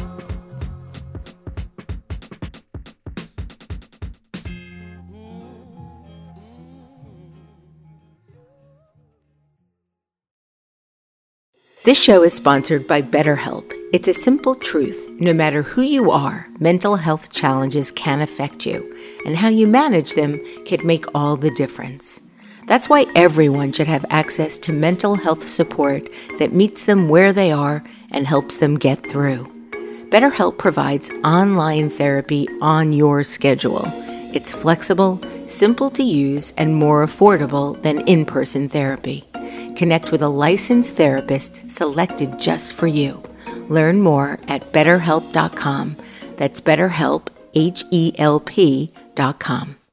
This show is sponsored by BetterHelp. It's a simple truth. No matter who you are, mental health challenges can affect you, and how you manage them can make all the difference. That's why everyone should have access to mental health support that meets them where they are and helps them get through. BetterHelp provides online therapy on your schedule. It's flexible, simple to use, and more affordable than in-person therapy. Connect with a licensed therapist selected just for you. Learn more at BetterHelp.com. That's BetterHelp, HELP.com.